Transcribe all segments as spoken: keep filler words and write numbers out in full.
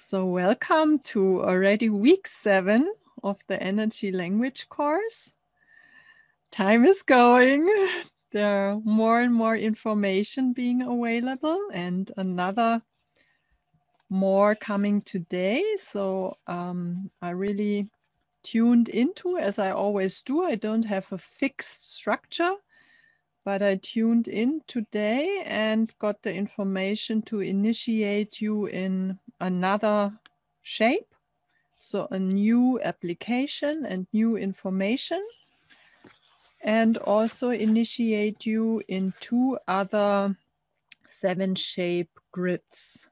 So welcome to already week seven of the energy language course. Time is going. There are more and more information being available and another more coming today. So um, I really tuned into, as I always do. I don't have a fixed structure, but I tuned in today and got the information to initiate you in another shape. So a new application and new information, and also initiate you in two other seven shape grids.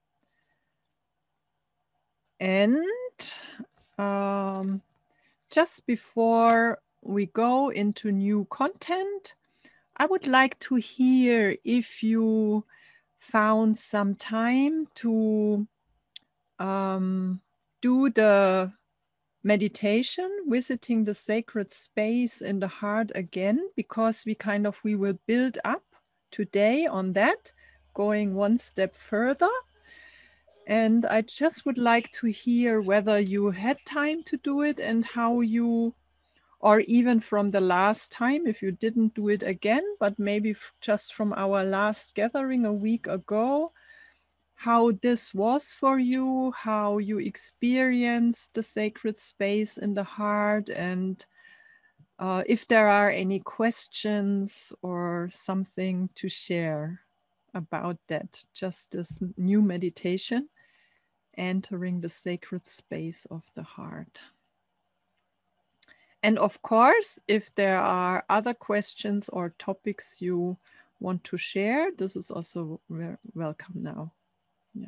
And um, just before we go into new content, I would like to hear if you found some time to um, do the meditation, visiting the sacred space in the heart again, because we kind of, we will build up today on that, going one step further. And I just would like to hear whether you had time to do it and how you, or even from the last time, if you didn't do it again, but maybe just from our last gathering a week ago, how this was for you, how you experienced the sacred space in the heart, and uh, if there are any questions or something to share about that, just this new meditation, entering the sacred space of the heart. And of course, if there are other questions or topics you want to share, this is also very welcome now. Yeah.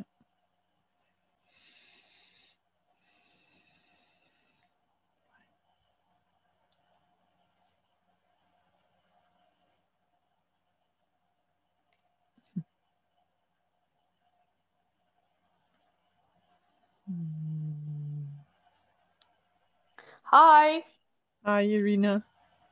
Hi. Hi, Irina.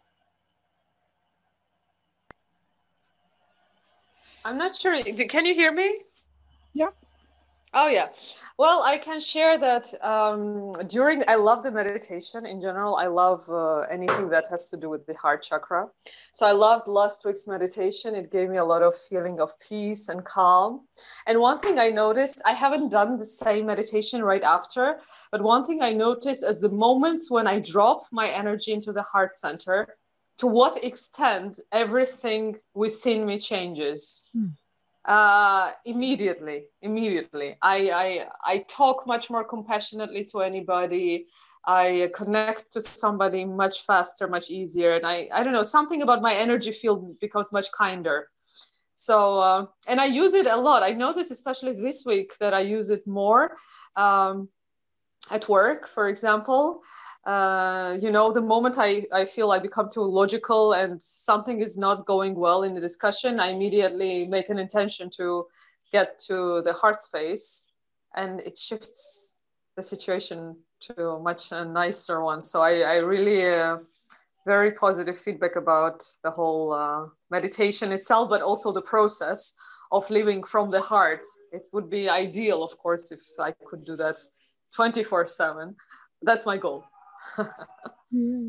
I'm not sure. Can you hear me? Yeah. Oh, yeah. Well, I can share that um, during, I love the meditation in general. I love uh, anything that has to do with the heart chakra. So I loved last week's meditation. It gave me a lot of feeling of peace and calm. And one thing I noticed, I haven't done the same meditation right after, but one thing I noticed is the moments when I drop my energy into the heart center, to what extent everything within me changes. Hmm. uh immediately immediately I, I I talk much more compassionately to anybody. I connect to somebody much faster, much easier, and i i don't know, something about my energy field becomes much kinder. So uh, and I use it a lot. I noticed especially this week that I use it more um at work, for example. Uh, you know, the moment I, I feel I become too logical and something is not going well in the discussion, I immediately make an intention to get to the heart space, and it shifts the situation to a much uh, nicer one. So I, I really uh, very positive feedback about the whole uh, meditation itself, but also the process of living from the heart. It would be ideal, of course, if I could do that twenty-four seven. That's my goal. Yeah.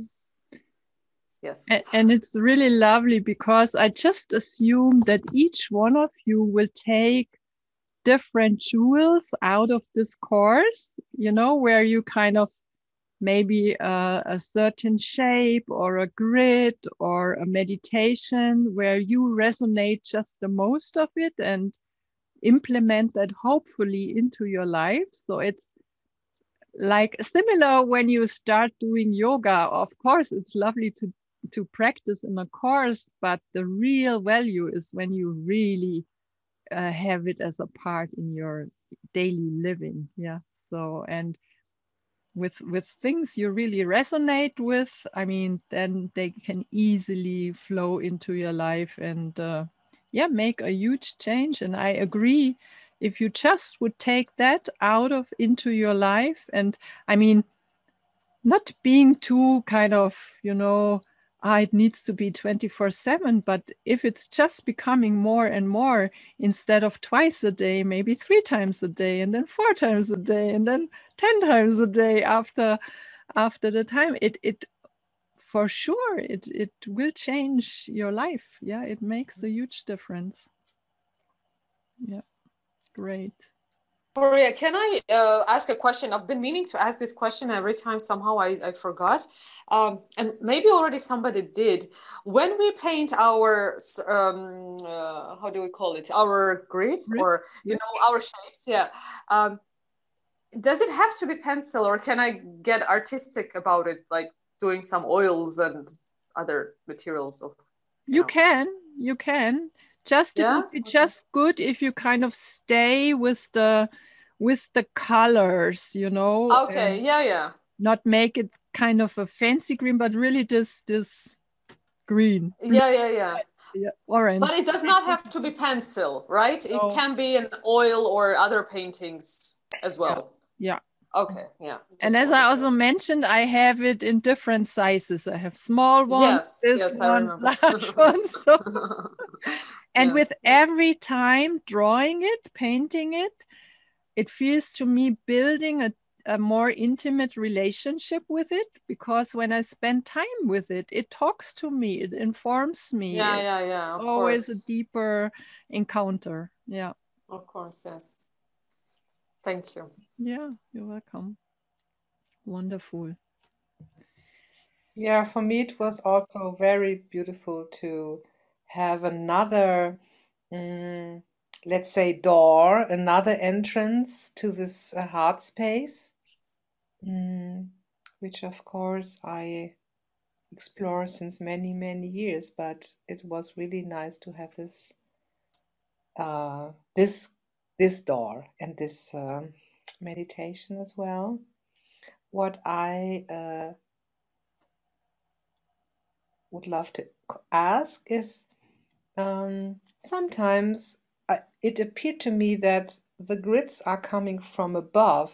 Yes. And it's really lovely because I just assume that each one of you will take different jewels out of this course, you know, where you kind of maybe a, a certain shape or a grid or a meditation where you resonate just the most of it and implement that hopefully into your life. So it's like similar when you start doing yoga. Of course, it's lovely to to practice in a course, but the real value is when you really uh, have it as a part in your daily living. Yeah. So, and with with things you really resonate with, I mean, then they can easily flow into your life and uh, yeah, make a huge change. And I agree, if you just would take that out of into your life, and I mean, not being too kind of, you know, ah, it needs to be twenty-four seven. But if it's just becoming more and more, instead of twice a day, maybe three times a day, and then four times a day, and then ten times a day after after the time, it it for sure it it will change your life. Yeah, it makes a huge difference. Yeah, great. Maria, can I uh, ask a question? I've been meaning to ask this question every time. Somehow I, I forgot. Um, and maybe already somebody did. When we paint our, um, uh, how do we call it? Our grid Grid? or, you Yeah. know, our shapes. Yeah. Um, does it have to be pencil or can I get artistic about it? Like doing some oils and other materials of, you, you know. can, you can. Just it Yeah? would be Okay. just good if you kind of stay with the with the colors, you know. Okay, yeah, yeah. Not make it kind of a fancy green, but really this this green, blue, Yeah, yeah, yeah. yeah, orange. But it does not have to be pencil, right? It No. can be an oil or other paintings as well. Yeah. Okay, yeah. And Just as I wanted also to. mentioned, I have it in different sizes. I have small ones, Yes, this yes, I one, remember. large ones. So. And with Yes. every time drawing it, painting it, it feels to me building a, a more intimate relationship with it, because when I spend time with it, it talks to me, it informs me. Yeah, It's yeah, yeah, of always course. a deeper encounter. Yeah. Of course, yes. Thank you. Yeah, you're welcome. Wonderful. Yeah, for me it was also very beautiful to have another, mm, let's say, door, another entrance to this uh, heart space, mm, which of course I explore since many, many years, but it was really nice to have this, uh, this, this door and this um meditation as well. What I uh, would love to ask is, um, sometimes I, it appeared to me that the grids are coming from above,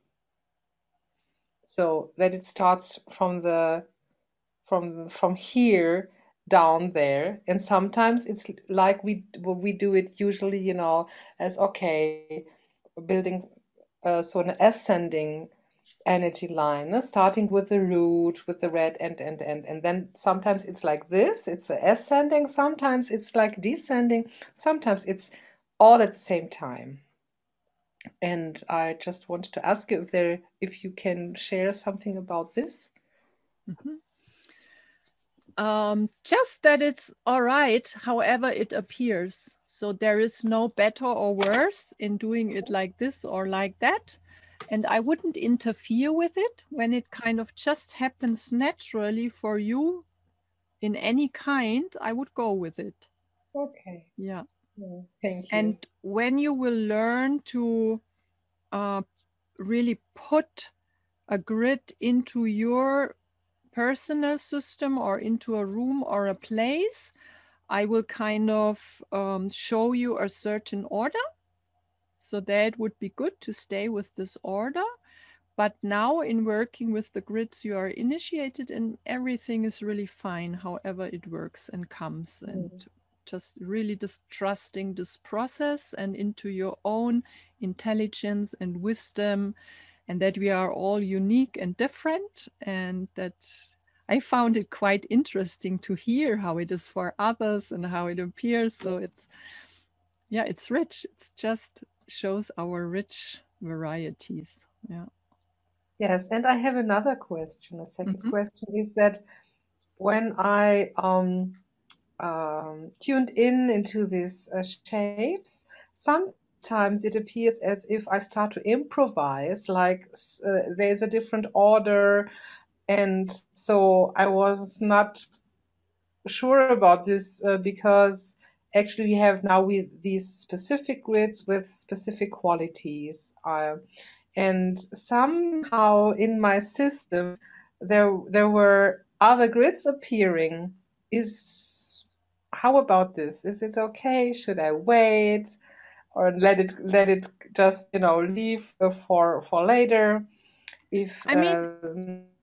so that it starts from the from from here down there, and sometimes it's like we we do it usually, you know, as okay, building uh, so an ascending energy line, uh, starting with the root, with the red, and and and and then sometimes it's like this, it's ascending, sometimes it's like descending, sometimes it's all at the same time. And I just wanted to ask you if there if you can share something about this. Mm-hmm. Um, just that it's all right, however it appears. So there is no better or worse in doing it like this or like that. And I wouldn't interfere with it when it kind of just happens naturally for you in any kind. I would go with it. Okay. Yeah. Yeah, thank you. And when you will learn to uh, really put a grid into your personal system or into a room or a place, I will kind of um, show you a certain order. So that would be good to stay with this order. But now in working with the grids, you are initiated and everything is really fine, however it works and comes. Mm. And just really just trusting this process and into your own intelligence and wisdom, and that we are all unique and different, and that I found it quite interesting to hear how it is for others and how it appears. So it's, yeah, it's rich. It's just shows our rich varieties. Yeah. Yes, and I have another question. A second Mm-hmm. question is that when I um, um, tuned in into these uh, shapes, sometimes it appears as if I start to improvise, like uh, there's a different order, and so I was not sure about this uh, because actually we have now we these specific grids with specific qualities, uh, and somehow in my system there there were other grids appearing. Is how about this? Is it okay? Should I wait or let it let it just, you know, leave uh, for for later? If I mean, um,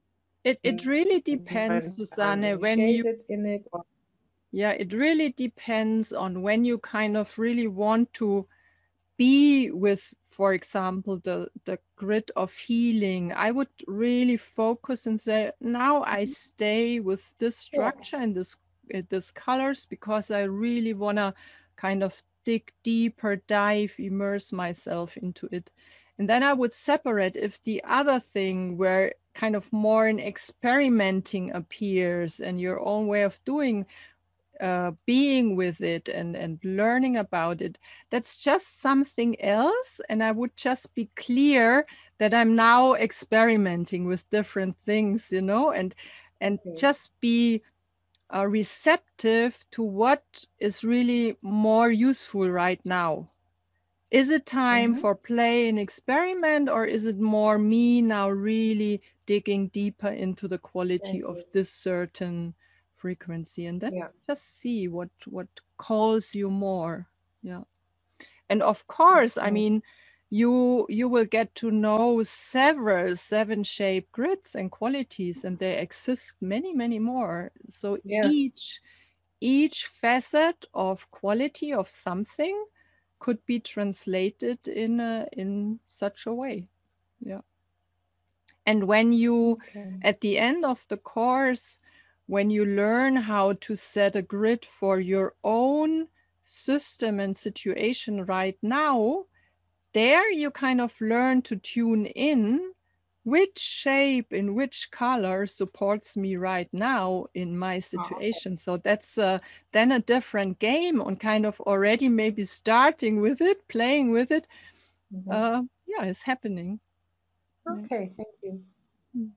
It, it really depends, different, um, Susanne, when you, initiated in it? Or... yeah, it really depends on when you kind of really want to be with, for example, the, the grid of healing. I would really focus and say, now I stay with this structure and this, uh, this colors, because I really want to kind of dig deeper, dive, immerse myself into it. And then I would separate if the other thing where kind of more an experimenting appears and your own way of doing, uh, being with it and, and learning about it, that's just something else. And I would just be clear that I'm now experimenting with different things, you know, and, and Okay. just be uh, receptive to what is really more useful right now. Is it time Mhm. for play and experiment, or is it more me now really digging deeper into the quality Thank of you. this certain frequency? And then Yeah. just see what what calls you more. Yeah. And of course, I Okay. mean, you you will get to know several seven shape grids and qualities, and they exist many, many more. So Yes. each each facet of quality of something could be translated in a, in such a way. Yeah. And when you, Okay. at the end of the course, when you learn how to set a grid for your own system and situation right now, there you kind of learn to tune in which shape in which color supports me right now in my situation. Oh, okay. So that's uh, then a different game, on kind of already maybe starting with it, playing with it. Mm-hmm. uh, yeah, it's happening. Okay, thank you. Mm.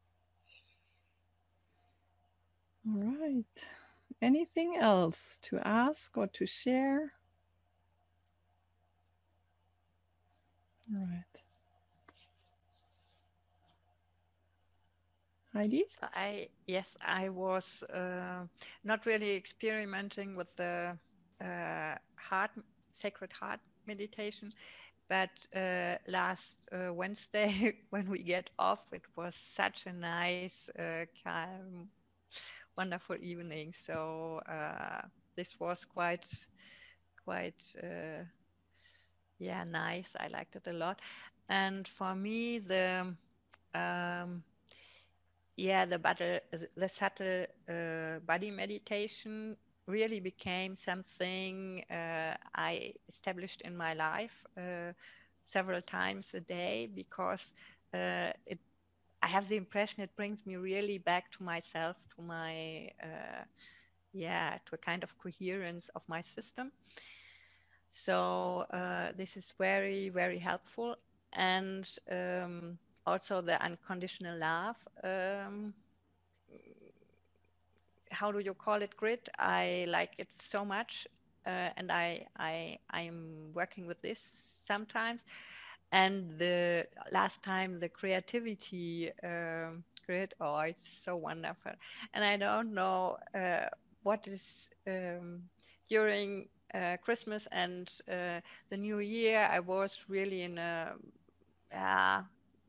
All right. Anything else to ask or to share? All right. Heidi? So I, yes, I was uh, not really experimenting with the uh, heart, sacred heart meditation, but uh, last uh, Wednesday when we get off, it was such a nice, uh, calm, wonderful evening. So uh, this was quite, quite, uh, yeah, nice. I liked it a lot. And for me, the um, yeah, the body, the subtle uh, body meditation really became something uh, I established in my life uh, several times a day, because uh, it, I have the impression it brings me really back to myself, to my, uh, yeah, to a kind of coherence of my system. So uh, this is very, very helpful. And um, also the unconditional love. Um, how do you call it, grid? I like it so much, uh, and I I I'm working with this sometimes. And the last time, the creativity um, grid, oh, it's so wonderful. And I don't know uh, what is um, during uh, Christmas and uh, the New Year. I was really in a uh,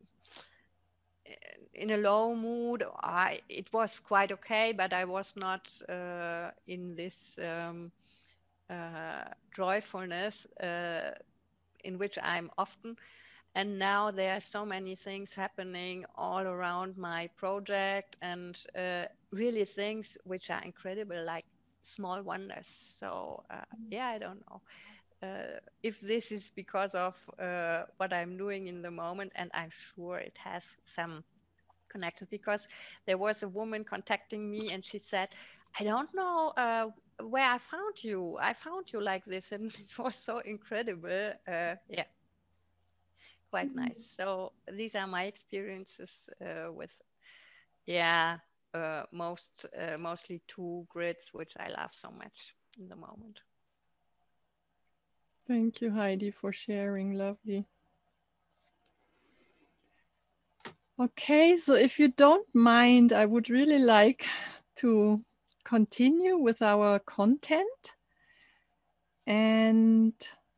in a low mood. I it was quite okay, but I was not uh, in this um, uh, joyfulness uh, in which I'm often. And now there are so many things happening all around my project, and uh, really things which are incredible, like small wonders. So uh, yeah, I don't know uh, if this is because of uh, what I'm doing in the moment, and I'm sure it has some connection, because there was a woman contacting me and she said, I don't know uh, where I found you. I found you like this, and it was so incredible. Uh, yeah, quite nice. So these are my experiences uh, with, yeah, uh, most uh, mostly two grids, which I love so much in the moment. Thank you, Heidi, for sharing. Lovely. Okay, so if you don't mind, I would really like to continue with our content. And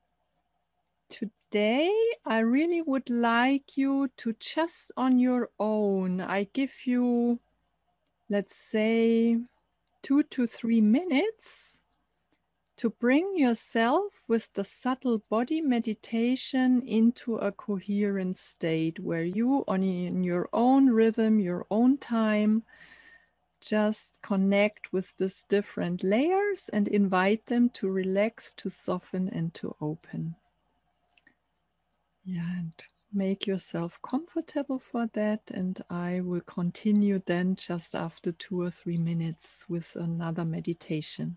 today, I really would like you to just on your own, I give you let's say, two to three minutes to bring yourself with the subtle body meditation into a coherent state where you, on in your own rhythm, your own time, just connect with these different layers and invite them to relax, to soften, and to open. Yeah, and make yourself comfortable for that. And I will continue then just after two or three minutes with another meditation.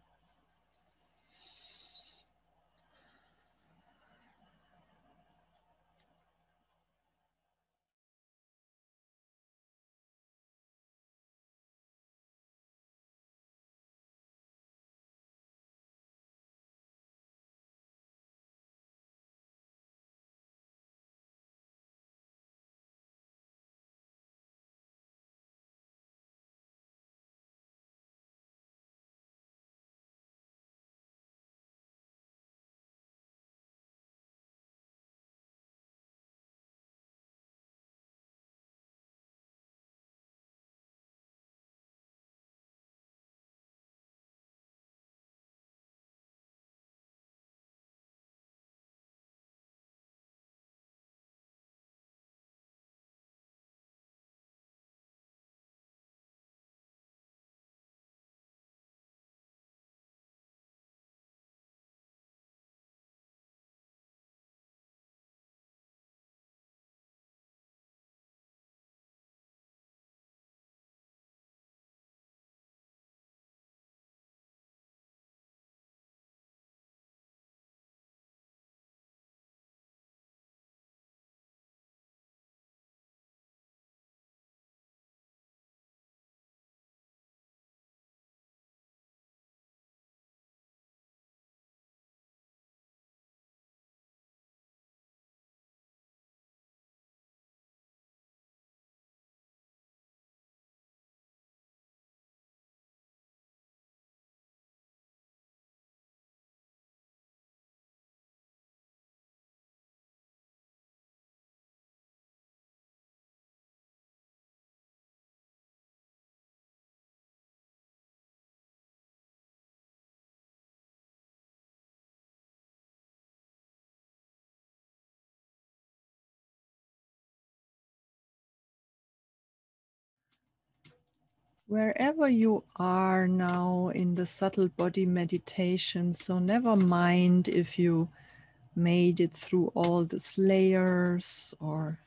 Wherever you are now in the subtle body meditation, so never mind if you made it through all these layers, or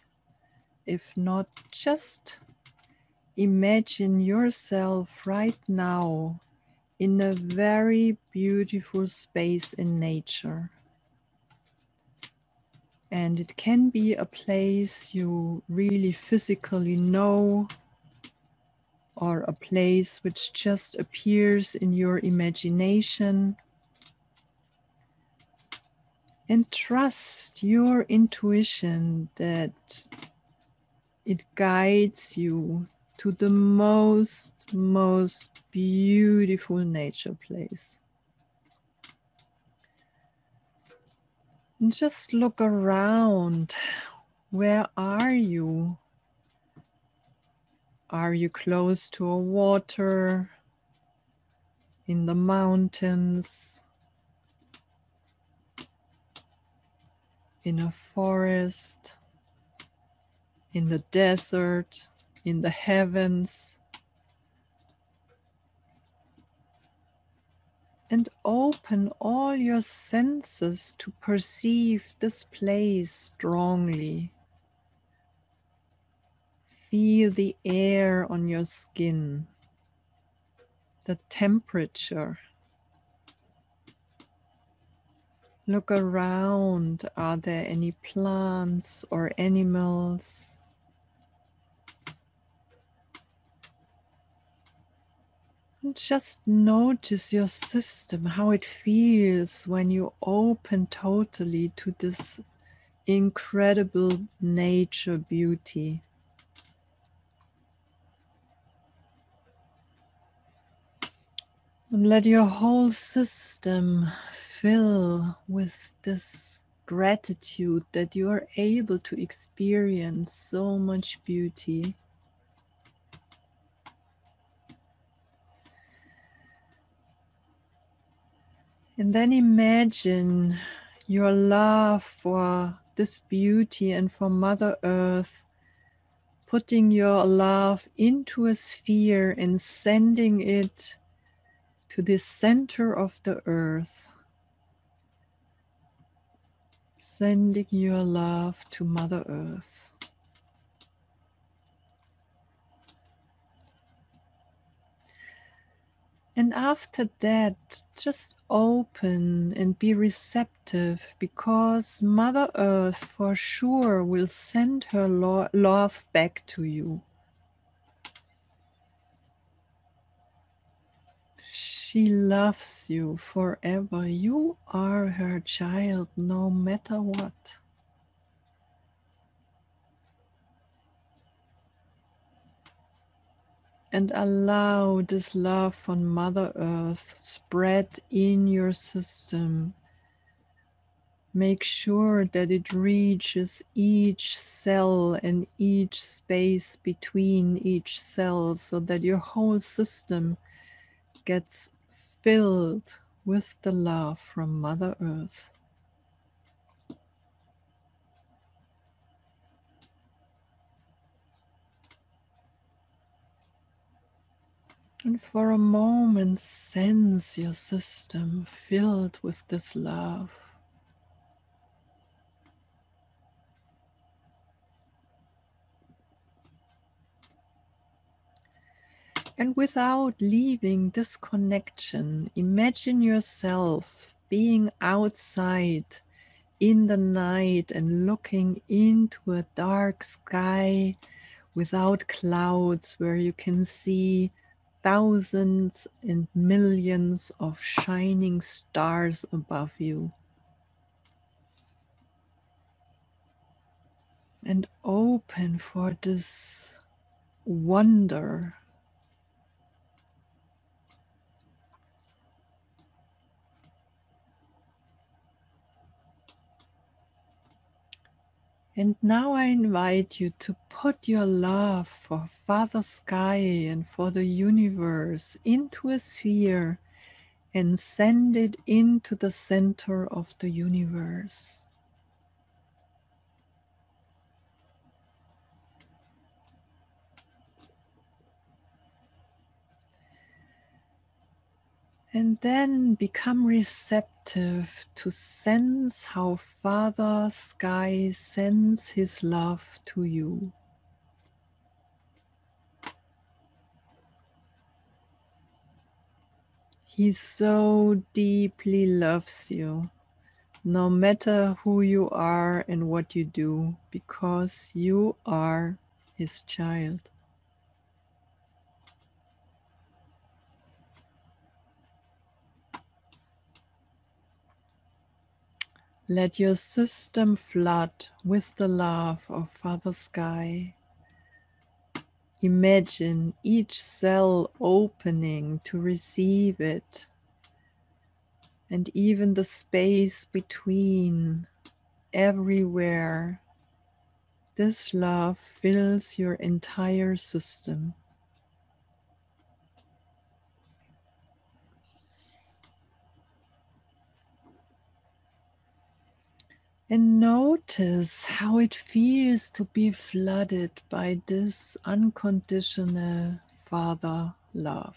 if not, just imagine yourself right now in a very beautiful space in nature. And it can be a place you really physically know, or a place which just appears in your imagination. And trust your intuition that it guides you to the most, most beautiful nature place. And just look around. Where are you? Are you close to a water, in the mountains, in a forest, in the desert, in the heavens? And open all your senses to perceive this place strongly. Feel the air on your skin, the temperature. Look around. Are there any plants or animals? And just notice your system, how it feels when you open totally to this incredible nature beauty. And let your whole system fill with this gratitude that you are able to experience so much beauty. And then imagine your love for this beauty and for Mother Earth, putting your love into a sphere and sending it to the center of the earth. Sending your love to Mother Earth. And after that, just open and be receptive, because Mother Earth for sure will send her lo- love back to you. She loves you forever. You are her child, no matter what. And allow this love from Mother Earth spread in your system. Make sure that it reaches each cell and each space between each cell, so that your whole system gets filled with the love from Mother Earth. And for a moment, sense your system filled with this love. And without leaving this connection, imagine yourself being outside in the night and looking into a dark sky without clouds, where you can see thousands and millions of shining stars above you. And open for this wonder. And now I invite you to put your love for Father Sky and for the universe into a sphere and send it into the center of the universe. And then become receptive to sense how Father Sky sends his love to you. He so deeply loves you, no matter who you are and what you do, because you are his child. Let your system flood with the love of Father Sky. Imagine each cell opening to receive it, and even the space between, everywhere. This love fills your entire system. And notice how it feels to be flooded by this unconditional Father love.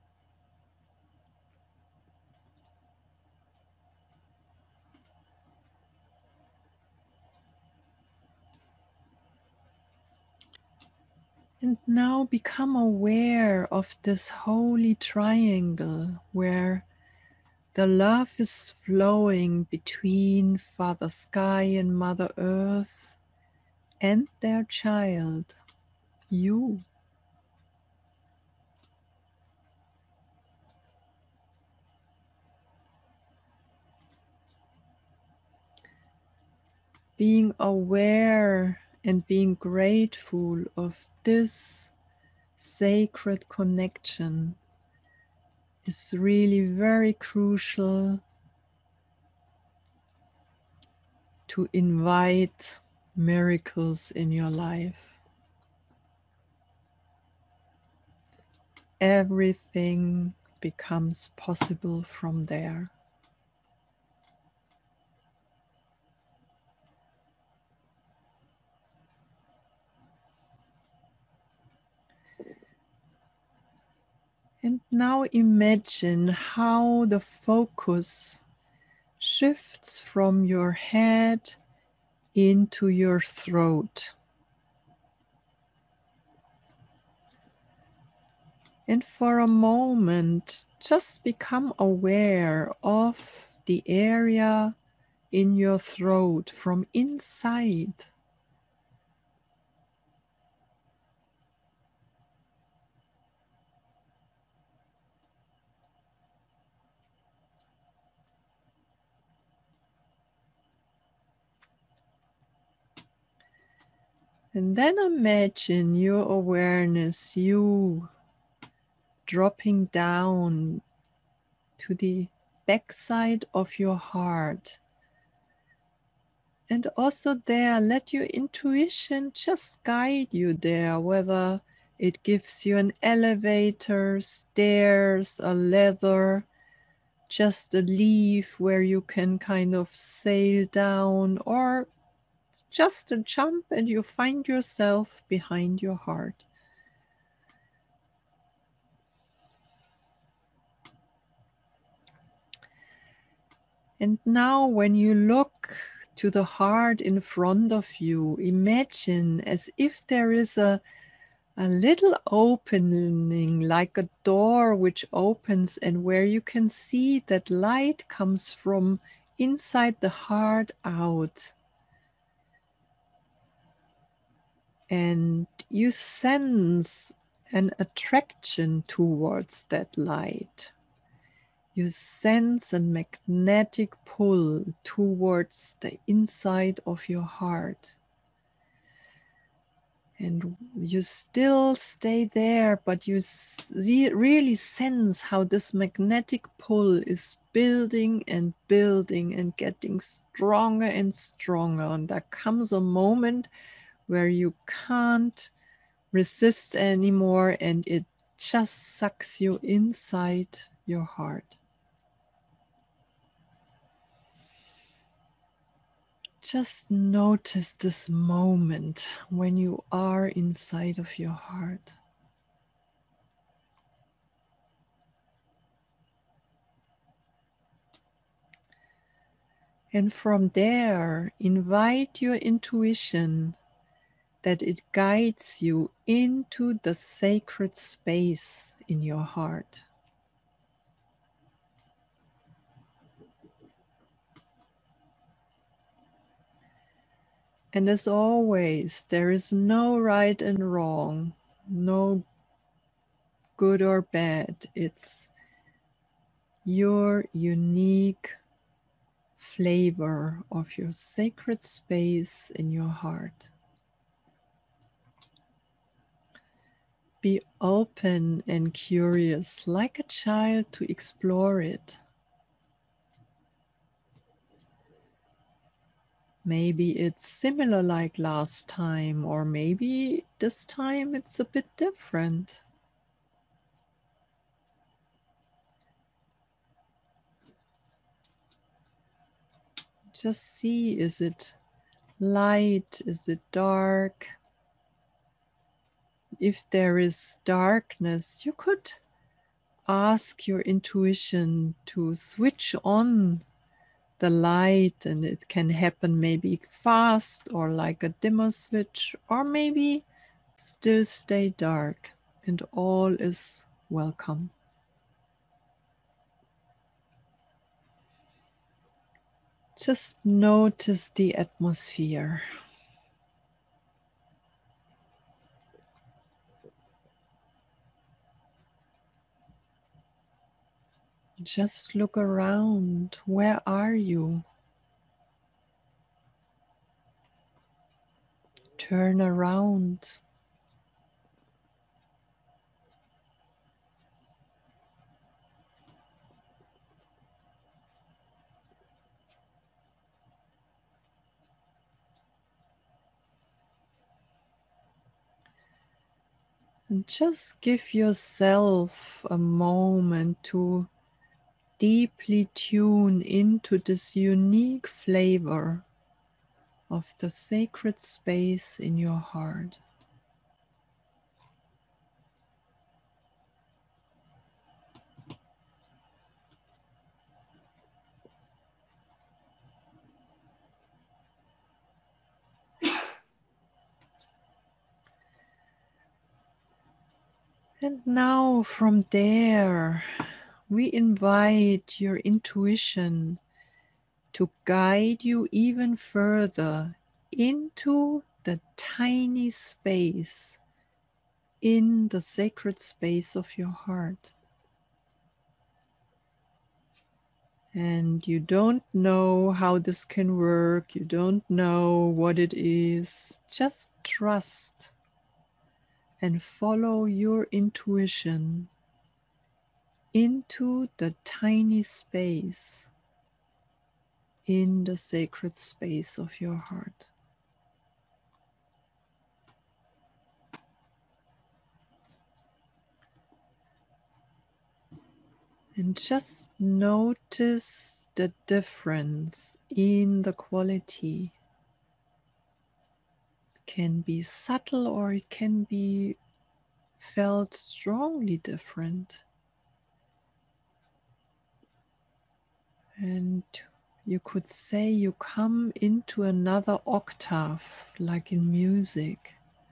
And now become aware of this holy triangle where the love is flowing between Father Sky and Mother Earth and their child, you. Being aware and being grateful of this sacred connection is really very crucial to invite miracles in your life. Everything becomes possible from there. And now imagine how the focus shifts from your head into your throat. And for a moment, just become aware of the area in your throat from inside. And then imagine your awareness, you dropping down to the backside of your heart. And also there, let your intuition just guide you there, whether it gives you an elevator, stairs, a ladder, just a leaf where you can kind of sail down, or just a jump and you find yourself behind your heart. And now when you look to the heart in front of you, imagine as if there is a, a little opening, like a door which opens, and where you can see that light comes from inside the heart out. And you sense an attraction towards that light. You sense a magnetic pull towards the inside of your heart. And you still stay there, but you see, really sense how this magnetic pull is building and building and getting stronger and stronger. And there comes a moment where you can't resist anymore and it just sucks you inside your heart. Just notice this moment when you are inside of your heart. And from there, invite your intuition that it guides you into the sacred space in your heart. And as always, there is no right and wrong, no good or bad. It's your unique flavor of your sacred space in your heart. Be open and curious like a child to explore it. Maybe it's similar like last time, or maybe this time it's a bit different. Just see, is it light? Is it dark? If there is darkness, you could ask your intuition to switch on the light, and it can happen maybe fast or like a dimmer switch, or maybe still stay dark, and all is welcome. Just notice the atmosphere. Just look around. Where are you? Turn around. And just give yourself a moment to deeply tune into this unique flavor of the sacred space in your heart. And now from there, we invite your intuition to guide you even further into the tiny space, in the sacred space of your heart. And you don't know how this can work, you don't know what it is, just trust and follow your intuition into the tiny space, in the sacred space of your heart. And just notice the difference in the quality. It can be subtle or it can be felt strongly different. And you could say you come into another octave, like in music.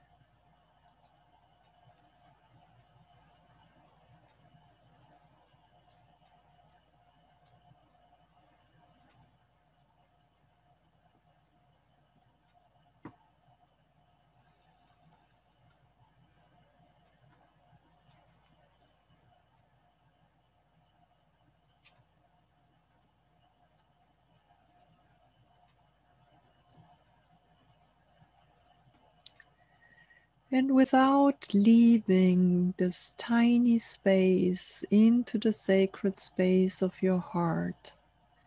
And without leaving this tiny space into the sacred space of your heart,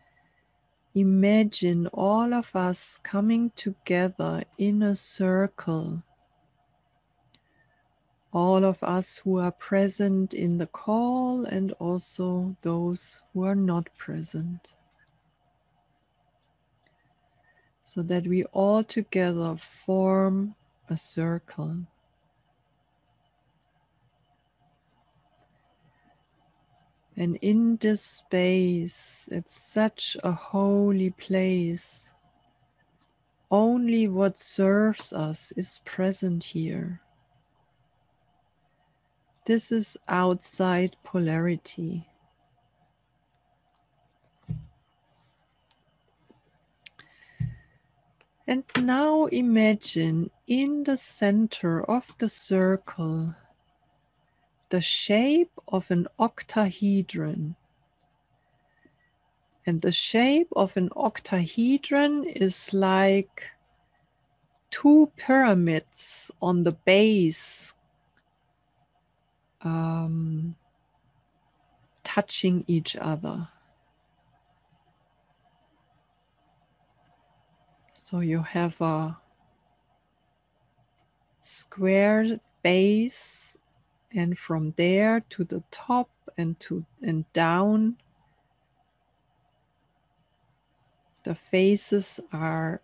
imagine all of us coming together in a circle. All of us who are present in the call and also those who are not present. So that we all together form a circle. And in this space, it's such a holy place. Only what serves us is present here. This is outside polarity. And now imagine in the center of the circle the shape of an octahedron. And the shape of an octahedron is like two pyramids on the base, um, touching each other. So you have a square base, and from there to the top and to and down, the faces are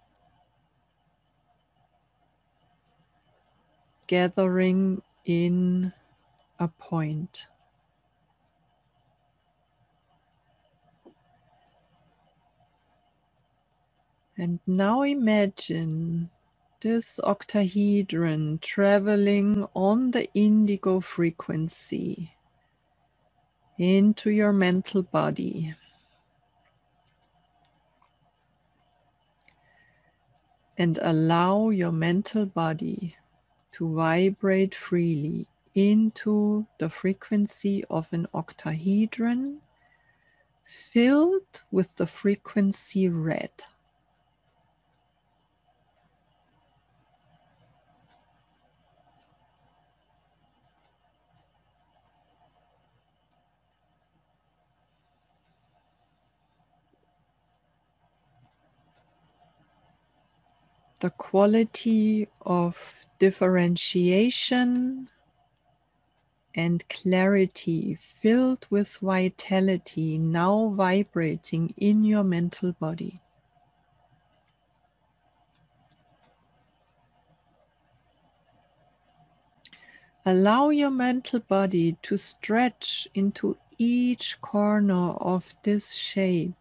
gathering in a point. And now imagine this octahedron traveling on the indigo frequency into your mental body. And allow your mental body to vibrate freely into the frequency of an octahedron filled with the frequency red. The quality of differentiation and clarity filled with vitality now vibrating in your mental body. Allow your mental body to stretch into each corner of this shape.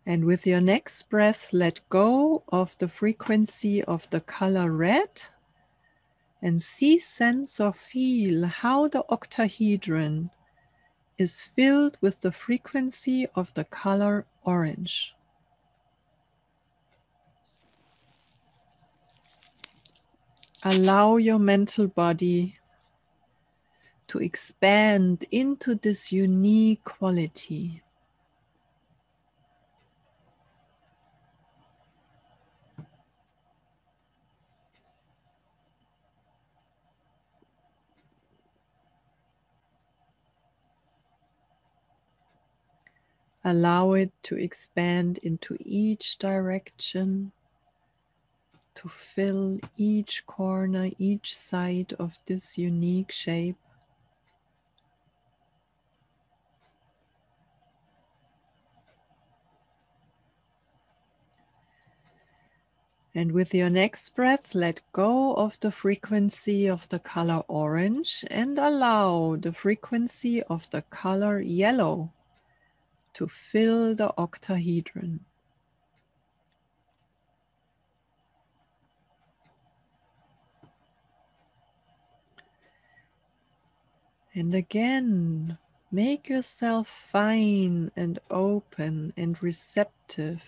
And with your next breath, let go of the frequency of the color red and see, sense, or feel how the octahedron is filled with the frequency of the color orange. Allow your mental body to expand into this unique quality. Allow it to expand into each direction, to fill each corner, each side of this unique shape. And with your next breath, let go of the frequency of the color orange and allow the frequency of the color yellow to fill the octahedron. And again, make yourself fine and open and receptive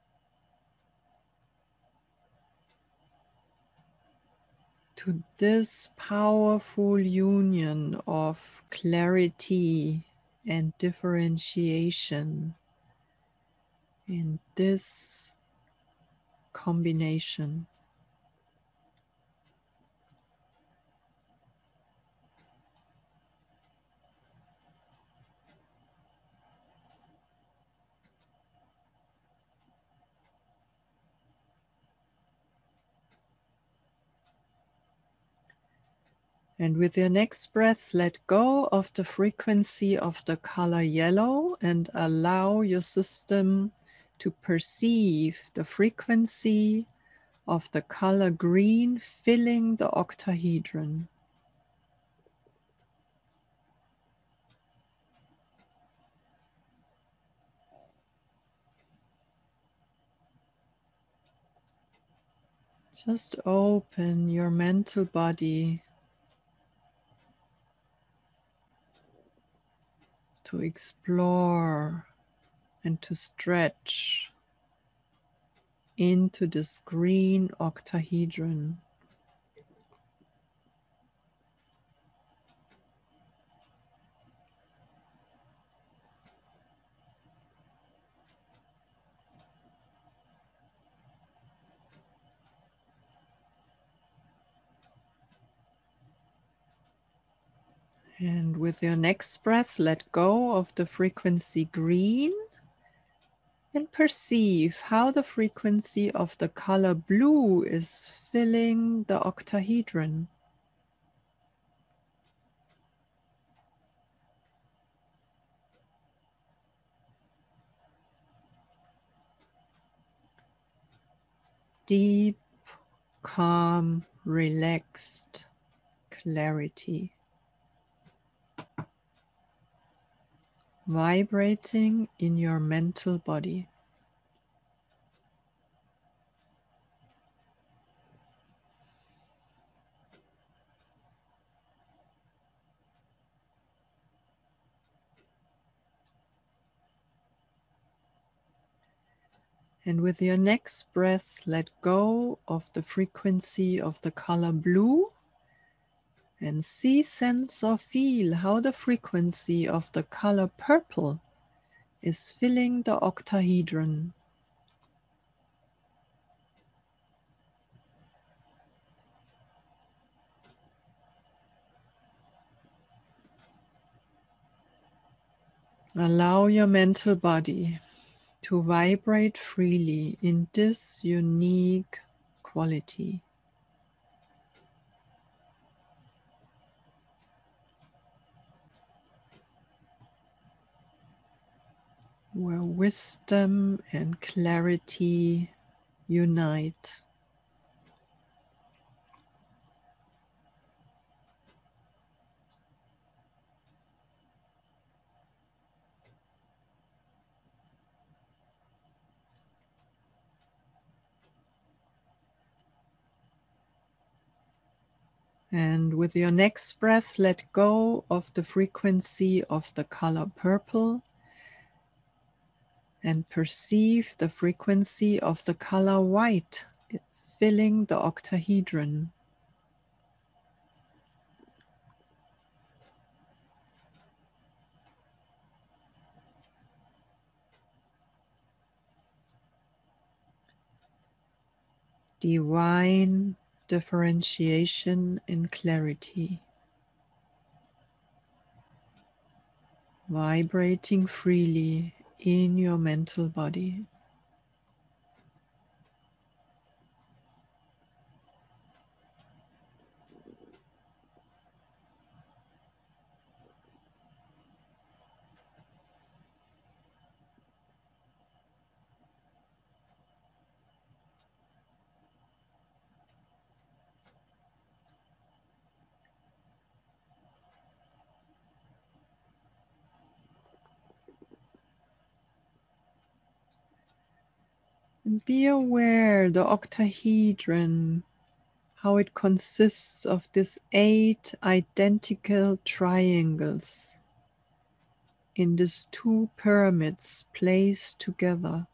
to this powerful union of clarity and differentiation in this combination. And with your next breath, let go of the frequency of the color yellow and allow your system to perceive the frequency of the color green filling the octahedron. Just open your mental body to explore and to stretch into this green octahedron. And with your next breath, let go of the frequency green and perceive how the frequency of the color blue is filling the octahedron. Deep, calm, relaxed clarity. Vibrating in your mental body. And with your next breath, let go of the frequency of the color blue and see, sense, or feel how the frequency of the color purple is filling the octahedron. Allow your mental body to vibrate freely in this unique quality. Where wisdom and clarity unite. And with your next breath, let go of the frequency of the color purple and perceive the frequency of the color white filling the octahedron. Divine differentiation in clarity, vibrating freely in your mental body. And be aware the octahedron, how it consists of these eight identical triangles in these two pyramids placed together.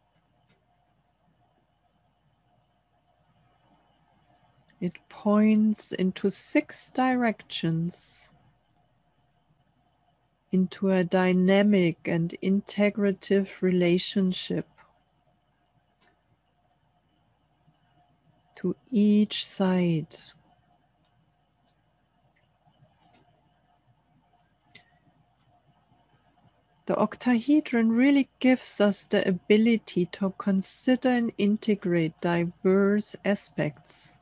It points into six directions, into a dynamic and integrative relationship to each side. The octahedron really gives us the ability to consider and integrate diverse aspects.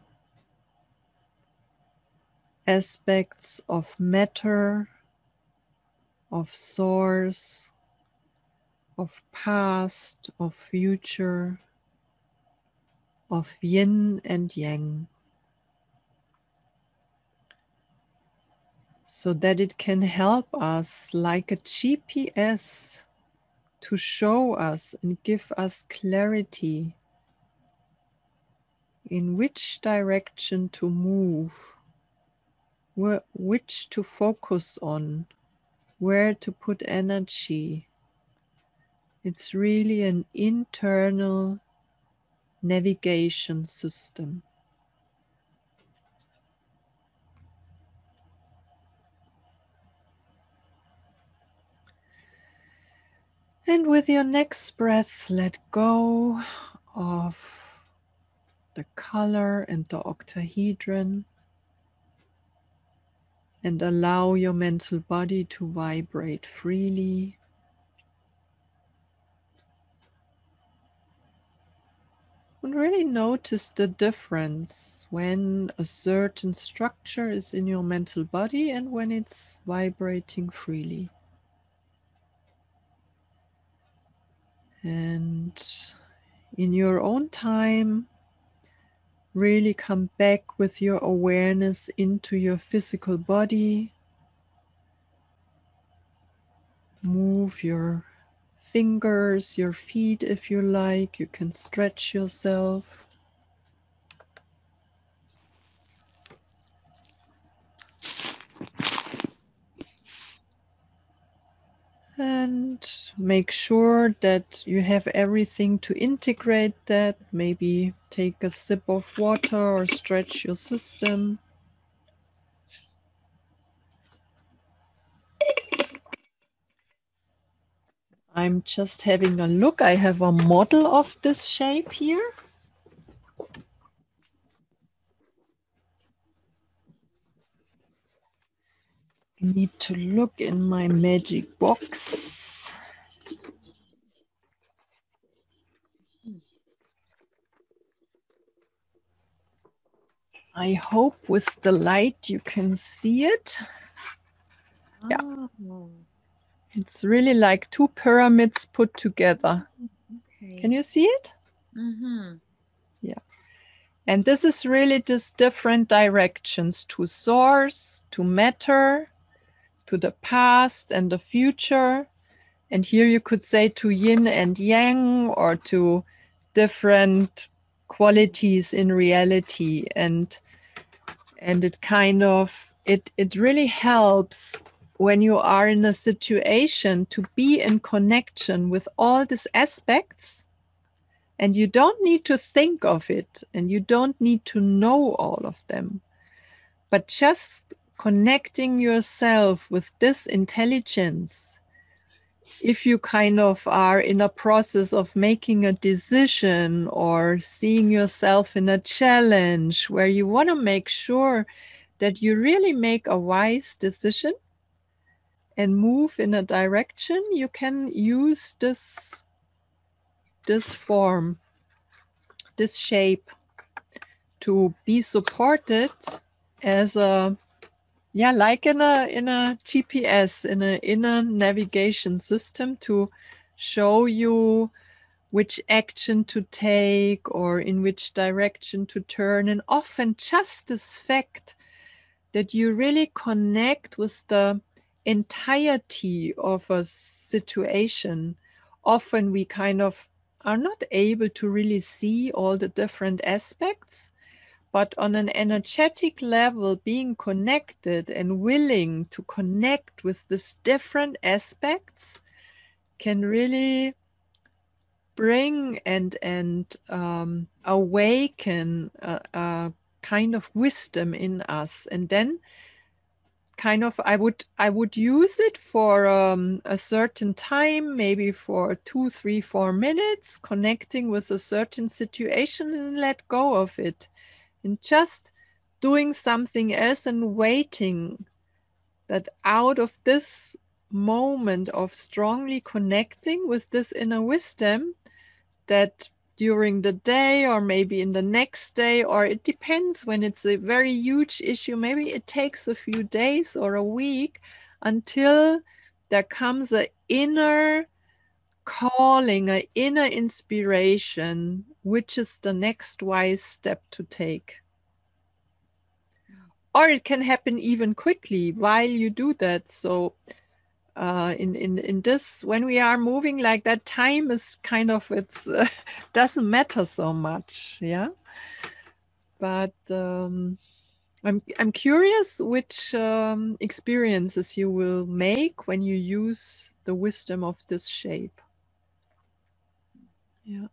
Aspects of matter, of source, of past, of future, of yin and yang, so that it can help us like a G P S to show us and give us clarity in which direction to move, where, which to focus on, where to put energy. It's really an internal navigation system. And with your next breath, let go of the color and the octahedron and allow your mental body to vibrate freely. And really notice the difference when a certain structure is in your mental body and when it's vibrating freely. And in your own time, really come back with your awareness into your physical body. Move your fingers, your feet if you like. You can stretch yourself. And make sure that you have everything to integrate that. Maybe take a sip of water or stretch your system. I'm just having a look. I have a model of this shape here. I need to look in my magic box. I hope with the light you can see it. Oh. Yeah. It's really like two pyramids put together. Okay. Can you see it? Mm-hmm. Yeah. And this is really just different directions to source, to matter, to the past and the future. And here you could say to yin and yang, or to different qualities in reality. And And it kind of, it, it really helps when you are in a situation to be in connection with all these aspects, and you don't need to think of it, and you don't need to know all of them, but just connecting yourself with this intelligence. If you kind of are in a process of making a decision or seeing yourself in a challenge where you want to make sure that you really make a wise decision and move in a direction, you can use this, this form, this shape, to be supported as a, yeah, like in a in a G P S, in a in a navigation system, to show you which action to take or in which direction to turn. And often just this fact that you really connect with the entirety of a situation. Often we kind of are not able to really see all the different aspects, but on an energetic level, being connected and willing to connect with these different aspects can really bring and and um, awaken a, a kind of wisdom in us. And then kind of I would I would use it for um, a certain time, maybe for two, three, four minutes, connecting with a certain situation and let go of it, and just doing something else and waiting that out of this moment of strongly connecting with this inner wisdom, that during the day or maybe in the next day, or it depends, when it's a very huge issue, maybe it takes a few days or a week until there comes an inner calling, an inner inspiration, which is the next wise step to take. Or it can happen even quickly while you do that. So uh, in, in, in this, when we are moving like that, time is kind of, it's uh, doesn't matter so much, yeah. But um, I'm, I'm curious which um, experiences you will make when you use the wisdom of this shape. Yeah.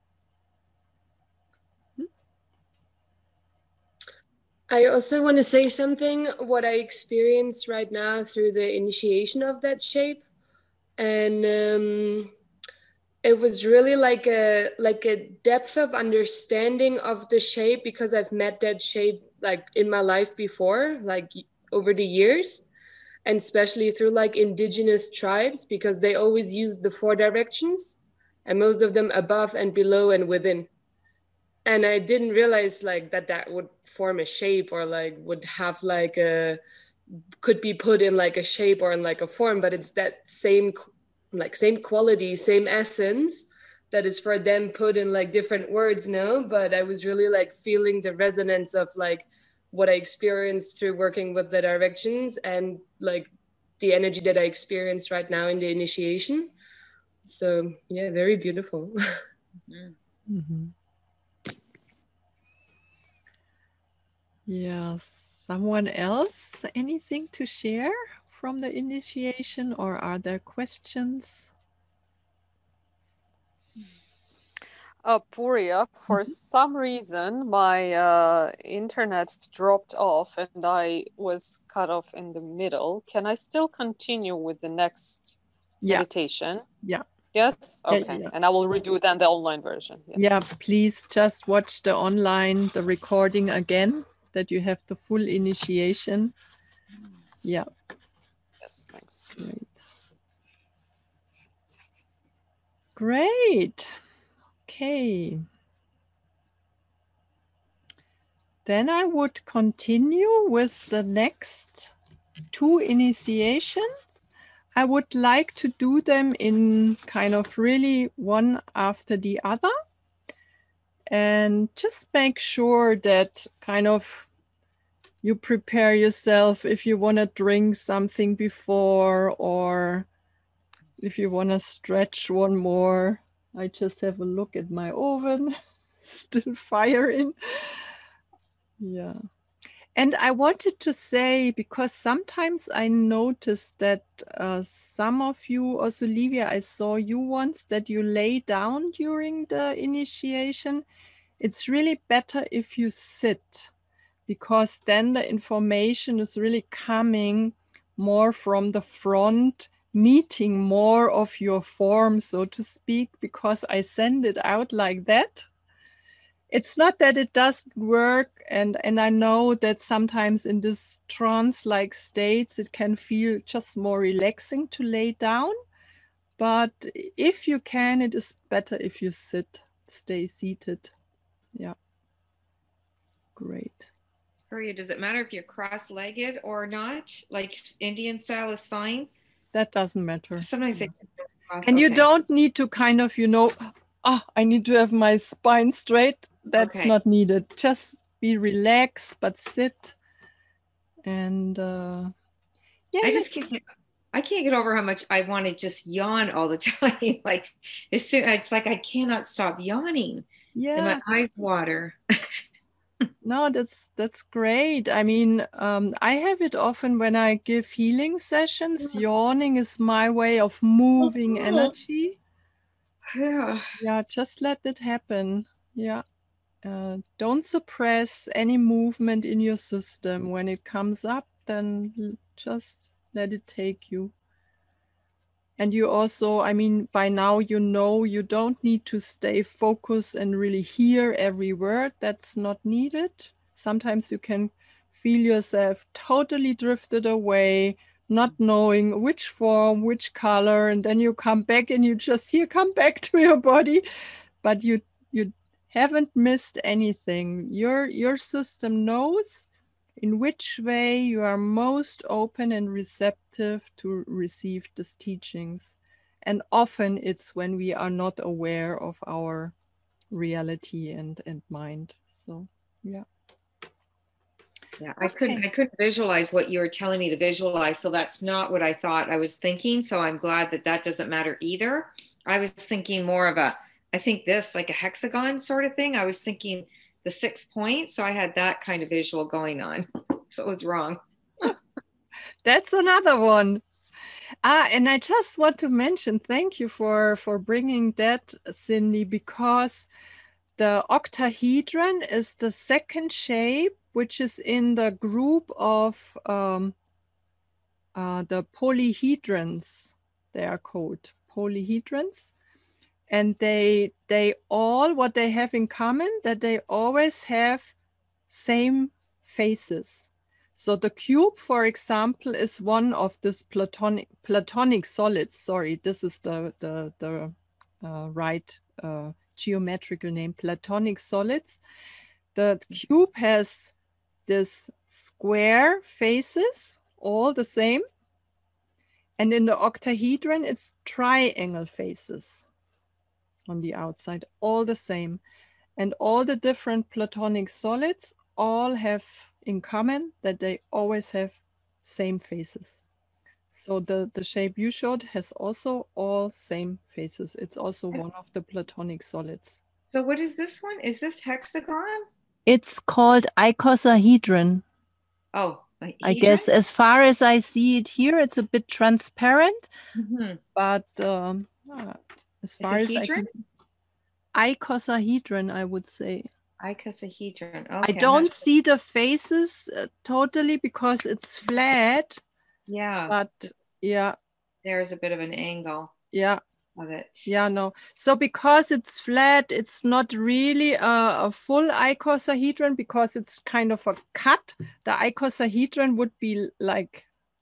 I also want to say something, what I experience right now through the initiation of that shape. And um, it was really like a like a depth of understanding of the shape, because I've met that shape like in my life before, like over the years, and especially through like indigenous tribes, because they always use the four directions, and most of them above and below and within. And I didn't realize like that that would form a shape, or like would have like a, could be put in like a shape or in like a form, but it's that same like same quality, same essence that is for them put in like different words, no? But I was really like feeling the resonance of like what I experienced through working with the directions, and like the energy that I experienced right now in the initiation. So yeah, very beautiful. Mm-hmm. Yes. Someone else, anything to share from the initiation, or are there questions? Uh, Puria, for mm-hmm. some reason, my uh, internet dropped off and I was cut off in the middle. Can I still continue with the next yeah. meditation? Yeah. Yes? Okay. Yeah, yeah. And I will redo then the online version. Yeah. yeah, please just watch the online, the recording again, that you have the full initiation. Yeah. Yes, thanks. Great. Great. Okay. Then I would continue with the next two initiations. I would like to do them in kind of really one after the other, and just make sure that kind of you prepare yourself if you want to drink something before, or if you want to stretch one more. I just have a look at my oven, still firing. Yeah. And I wanted to say, because sometimes I noticed that uh, some of you, also Livia, I saw you once that you lay down during the initiation. It's really better if you sit, because then the information is really coming more from the front, meeting more of your form, so to speak, because I send it out like that. It's not that it doesn't work, and, and I know that sometimes in this trance-like states, it can feel just more relaxing to lay down. But if you can, it is better if you sit, stay seated. Yeah. Great. Maria, does it matter if you're cross-legged or not? Like Indian style is fine? That doesn't matter. Sometimes they cross, and okay. You don't need to kind of, you know, oh, I need to have my spine straight. That's okay. Not needed. Just be relaxed, but sit. And uh, yeah, I just can't. I can't get over how much I want to just yawn all the time. Like as soon, it's like I cannot stop yawning. Yeah, and my eyes water. No, that's that's great. I mean, um, I have it often when I give healing sessions. Yawning is my way of moving energy. Yeah. Yeah, just let it happen. Yeah. Uh, don't suppress any movement in your system. When it comes up, then just let it take you. And you also, I mean, by now you know you don't need to stay focused and really hear every word. That's not needed. Sometimes you can feel yourself totally drifted away, not knowing which form, which color, and then you come back and you just hear, come back to your body. But you you haven't missed anything. Your, your system knows in which way you are most open and receptive to receive these teachings. And often it's when we are not aware of our reality and, and mind. So, yeah. Yeah, I okay. couldn't I couldn't visualize what you were telling me to visualize. So that's not what I thought I was thinking. So I'm glad that that doesn't matter either. I was thinking more of a, I think this like a hexagon sort of thing. I was thinking the six points. So I had that kind of visual going on. So it was wrong. That's another one. Ah, and I just want to mention, thank you for, for bringing that, Cindy, because the octahedron is the second shape, which is in the group of um, uh, the polyhedrons. They are called polyhedrons. And they, they all, what they have in common, that they always have same faces. So the cube, for example, is one of this platonic platonic solids. Sorry, this is the, the, the uh, right uh, geometrical name, platonic solids. The cube has this square faces, all the same. And in the octahedron, it's triangle faces on the outside, all the same. And all the different platonic solids all have in common that they always have same faces. So the, the shape you showed has also all same faces. It's also one of the platonic solids. So what is this one? Is this hexagon? It's called icosahedron. Oh, I guess as far as I see it here, it's a bit transparent, mm-hmm. but um, as far as I can see, icosahedron, I would say. Icosahedron. Okay, I don't see the faces uh, totally because it's flat. Yeah. But yeah. There's a bit of an angle. Yeah. Of it. Yeah, no. So because it's flat, it's not really a, a full icosahedron because it's kind of a cut. The icosahedron would be like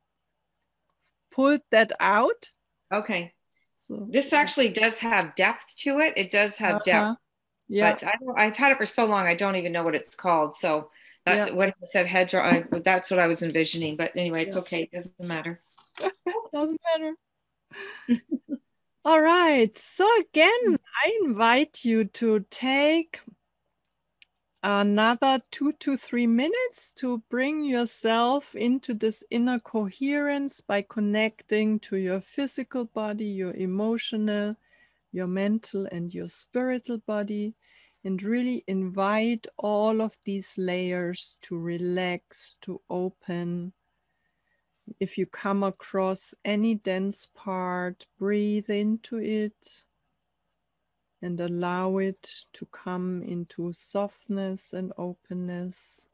pulled that out. Okay. So, this actually does have depth to it. It does have uh-huh. depth. Yeah. But I don't, I've had it for so long, I don't even know what it's called. So that, yeah. when I said hedra, I, that's what I was envisioning. But anyway, it's yeah. okay. It doesn't matter. Doesn't matter. All right. So again, I invite you to take another two to three minutes to bring yourself into this inner coherence by connecting to your physical body, your emotional, your mental, and your spiritual body. And really invite all of these layers to relax, to open. If you come across any dense part, breathe into it and allow it to come into softness and openness.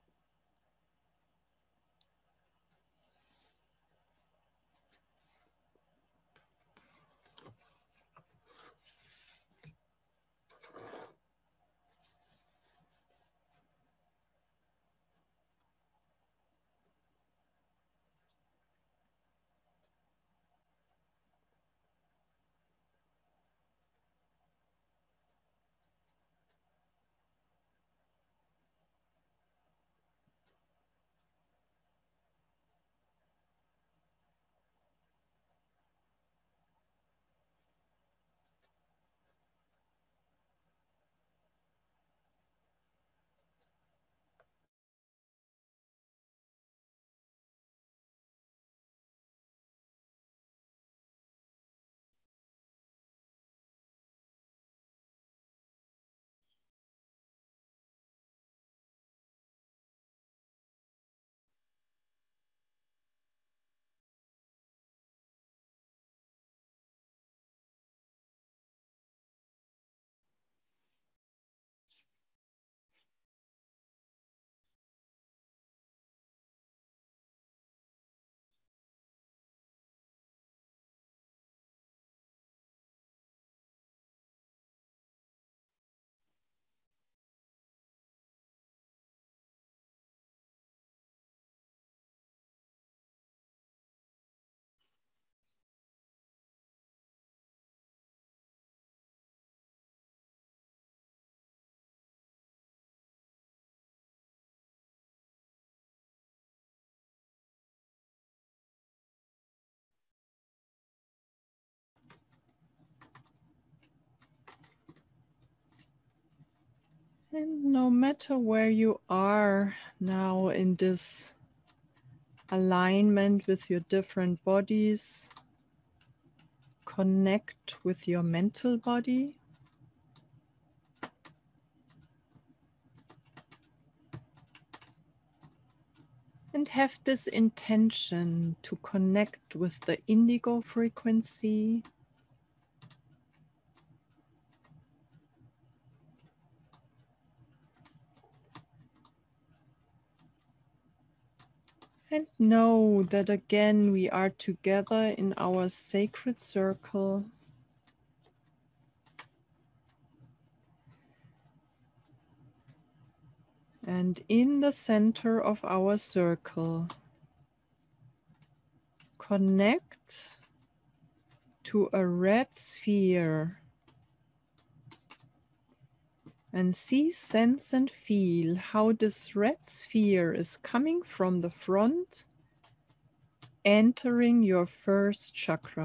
And no matter where you are now in this alignment with your different bodies, connect with your mental body. And have this intention to connect with the indigo frequency. And know that again we are together in our sacred circle. And in the center of our circle, connect to a red sphere and see, sense and feel how this red sphere is coming from the front, entering your first chakra.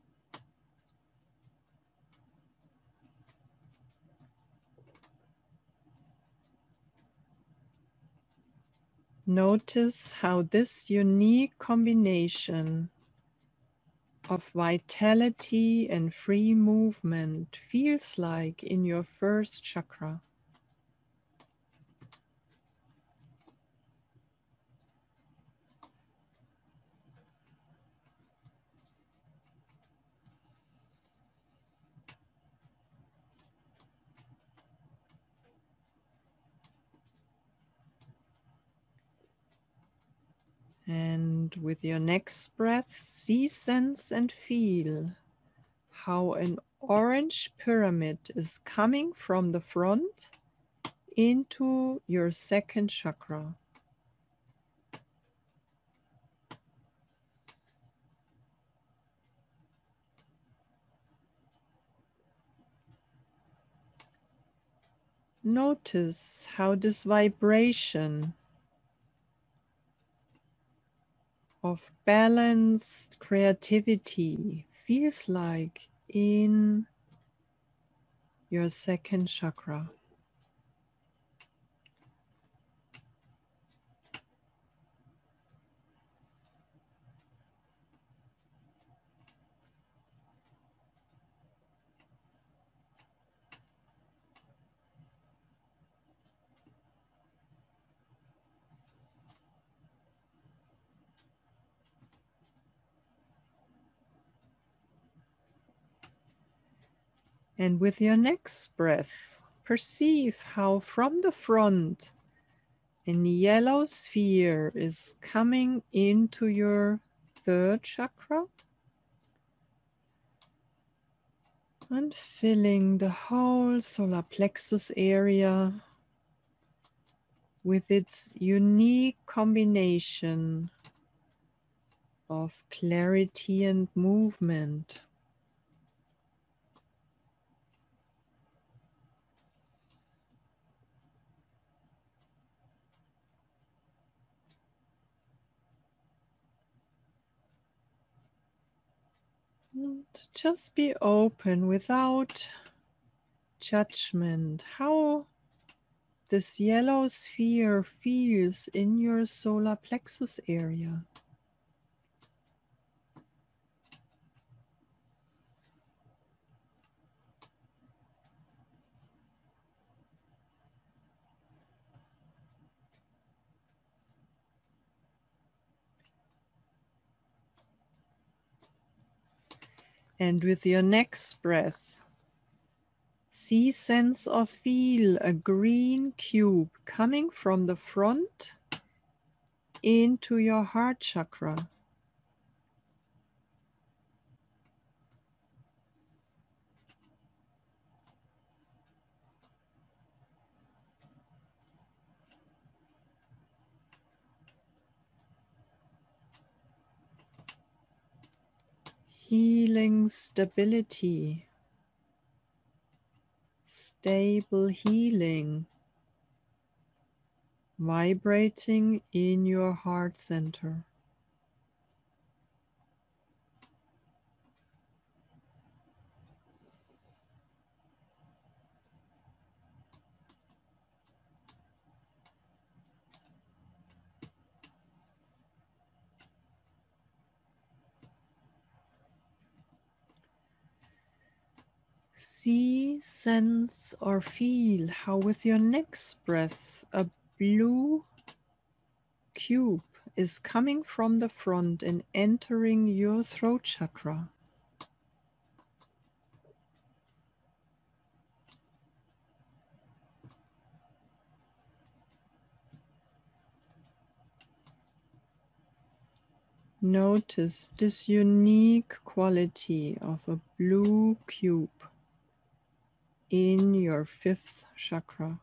Notice how this unique combination of vitality and free movement feels like in your first chakra. And with your next breath, see, sense and feel how an orange pyramid is coming from the front into your second chakra. Notice how this vibration of balanced creativity feels like in your second chakra. And with your next breath, perceive how from the front a yellow sphere is coming into your third chakra and filling the whole solar plexus area with its unique combination of clarity and movement. And just be open without judgment how this yellow sphere feels in your solar plexus area. And with your next breath, see, sense, or feel a green cube coming from the front into your heart chakra. Healing stability, stable healing, vibrating in your heart center. See, sense, or feel how with your next breath a blue cube is coming from the front and entering your throat chakra. Notice this unique quality of a blue cube in your fifth chakra.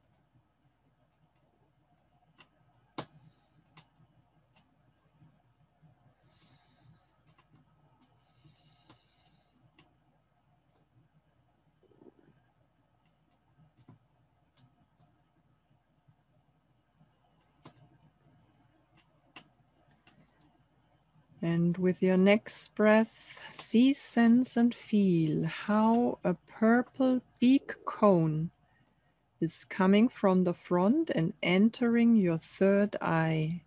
And with your next breath, see, sense, and feel how a purple beak cone is coming from the front and entering your third eye.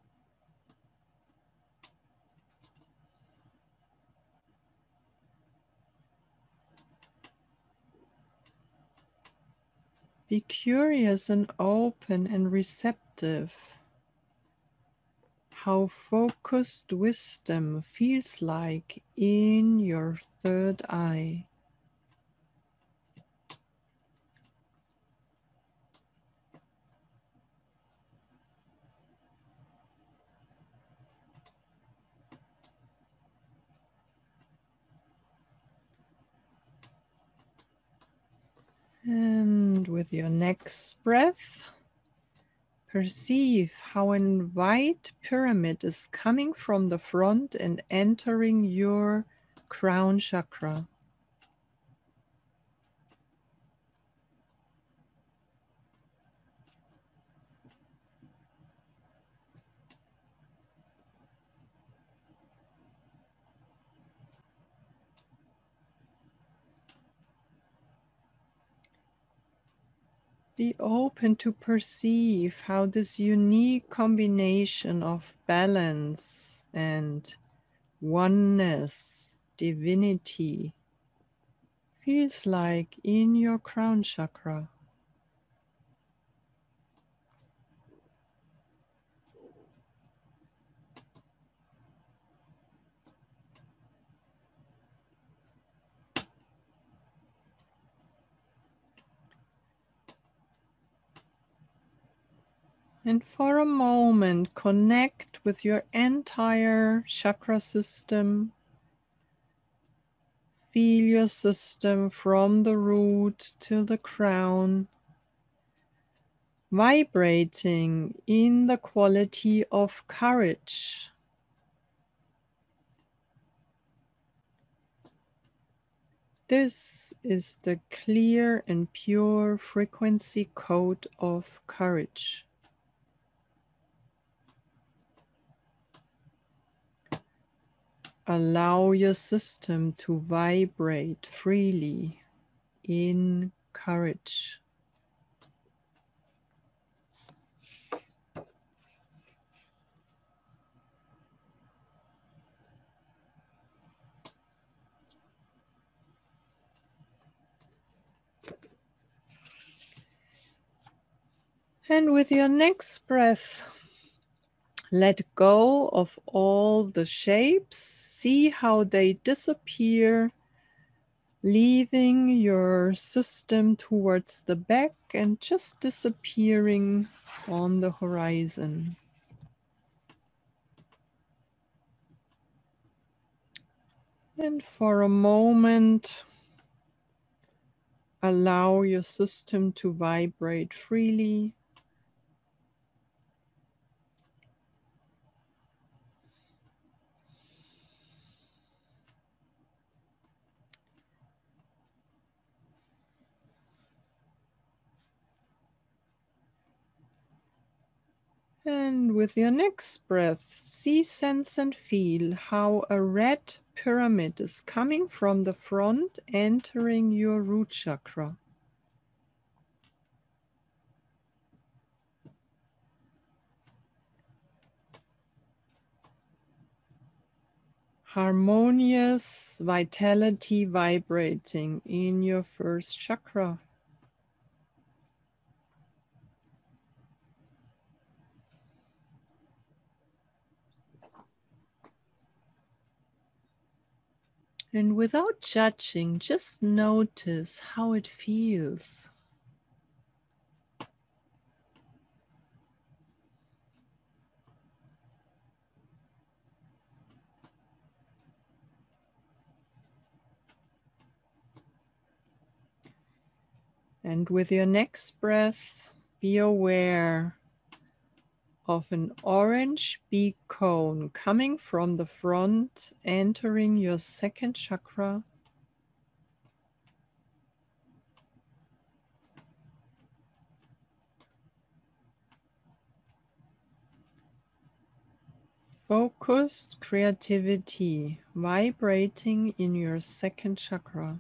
Be curious and open and receptive. How focused wisdom feels like in your third eye. And with your next breath, perceive how a white pyramid is coming from the front and entering your crown chakra. Be open to perceive how this unique combination of balance and oneness, divinity, feels like in your crown chakra. And for a moment, connect with your entire chakra system. Feel your system from the root till the crown, vibrating in the quality of courage. This is the clear and pure frequency code of courage. Allow your system to vibrate freely in courage. And with your next breath, let go of all the shapes. See how they disappear, leaving your system towards the back and just disappearing on the horizon. And for a moment, allow your system to vibrate freely. And with your next breath, see, sense, and feel how a red pyramid is coming from the front, entering your root chakra. Harmonious vitality vibrating in your first chakra. And without judging, just notice how it feels. And with your next breath, be aware of an orange big cone coming from the front, entering your second chakra. Focused creativity vibrating in your second chakra.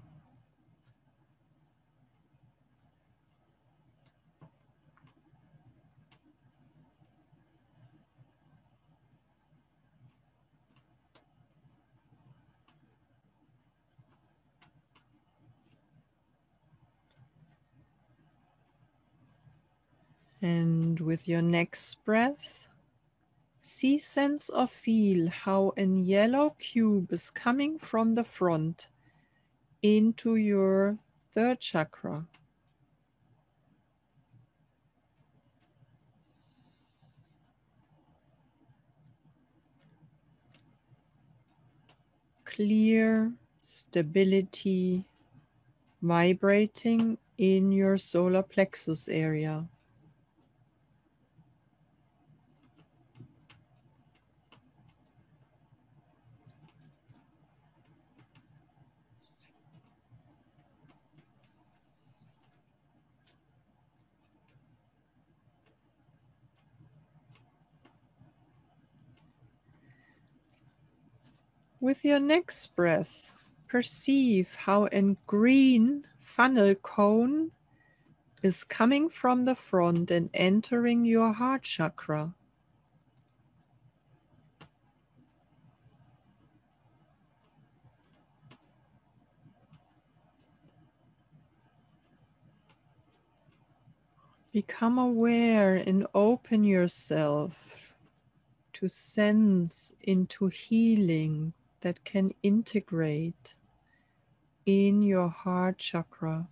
And with your next breath, see, sense, or feel how a yellow cube is coming from the front into your third chakra. Clear stability vibrating in your solar plexus area. With your next breath, perceive how a green funnel cone is coming from the front and entering your heart chakra. Become aware and open yourself to sense into healing that can integrate in your heart chakra.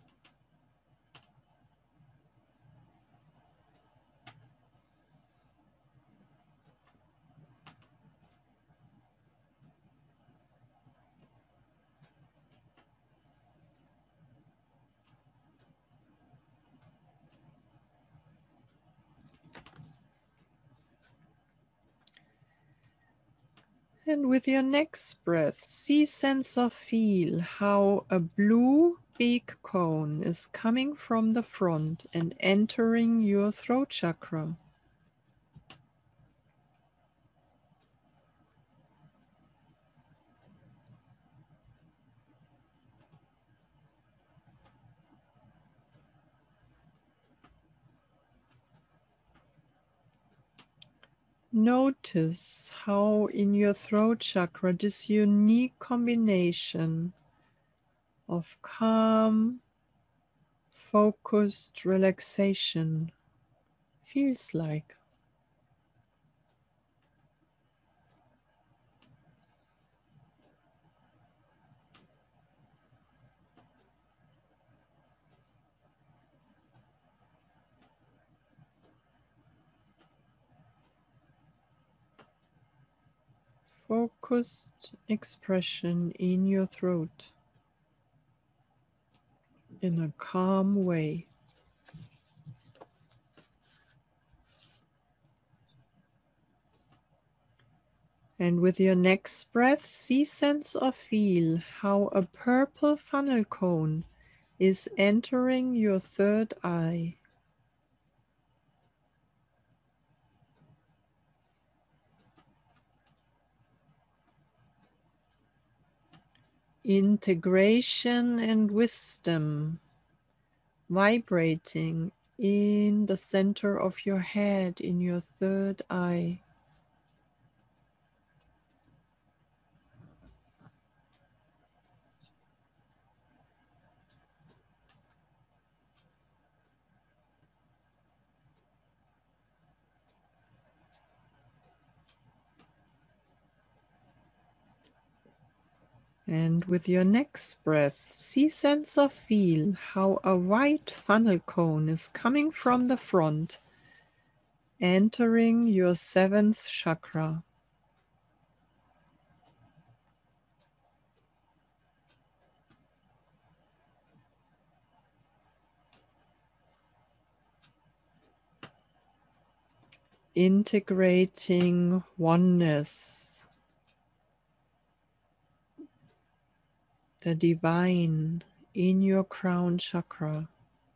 And with your next breath, see, sense, or feel how a blue beak cone is coming from the front and entering your throat chakra. Notice how in your throat chakra this unique combination of calm, focused relaxation feels like. Focused expression in your throat in a calm way. And with your next breath, see, sense, or feel how a purple funnel cone is entering your third eye. Integration and wisdom vibrating in the center of your head, in your third eye. And with your next breath, see, sense, or feel how a white funnel cone is coming from the front, entering your seventh chakra. Integrating oneness, the divine in your crown chakra.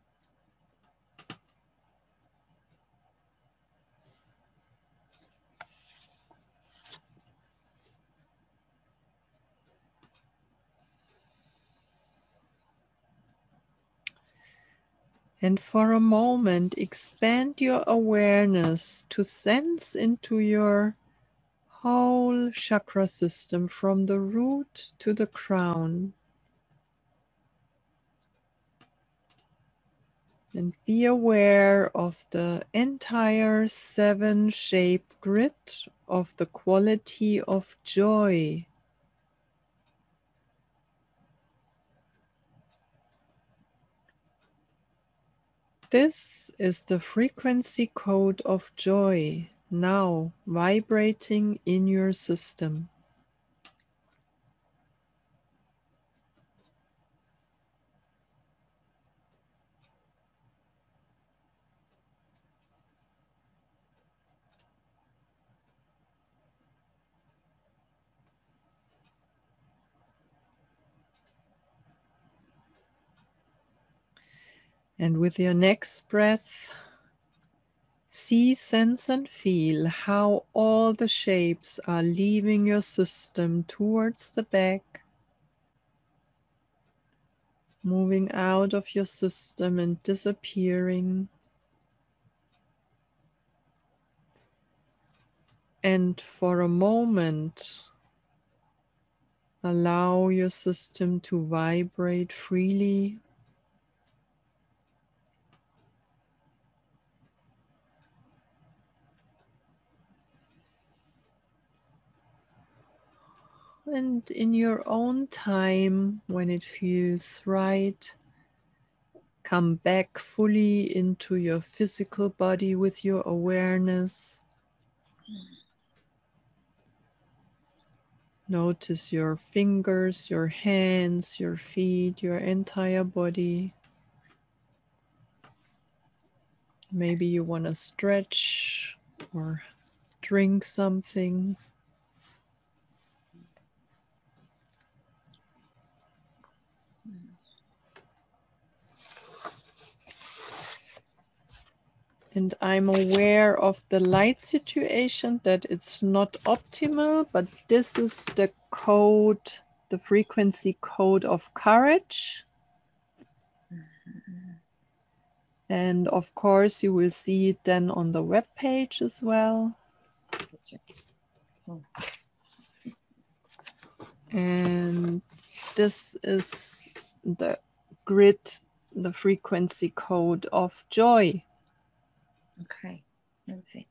And for a moment, expand your awareness to sense into your whole chakra system from the root to the crown. And be aware of the entire seven-shaped grid of the quality of joy. This is the frequency code of joy now vibrating in your system. And with your next breath, see, sense, and feel how all the shapes are leaving your system towards the back, moving out of your system and disappearing. And for a moment, allow your system to vibrate freely. And in your own time, when it feels right, come back fully into your physical body with your awareness. Notice your fingers, your hands, your feet, your entire body. Maybe you want to stretch or drink something. And I'm aware of the light situation, that it's not optimal, but this is the code, the frequency code of courage. Mm-hmm. And of course, you will see it then on the web page as well. And this is the grid, the frequency code of joy. Okay, let's see.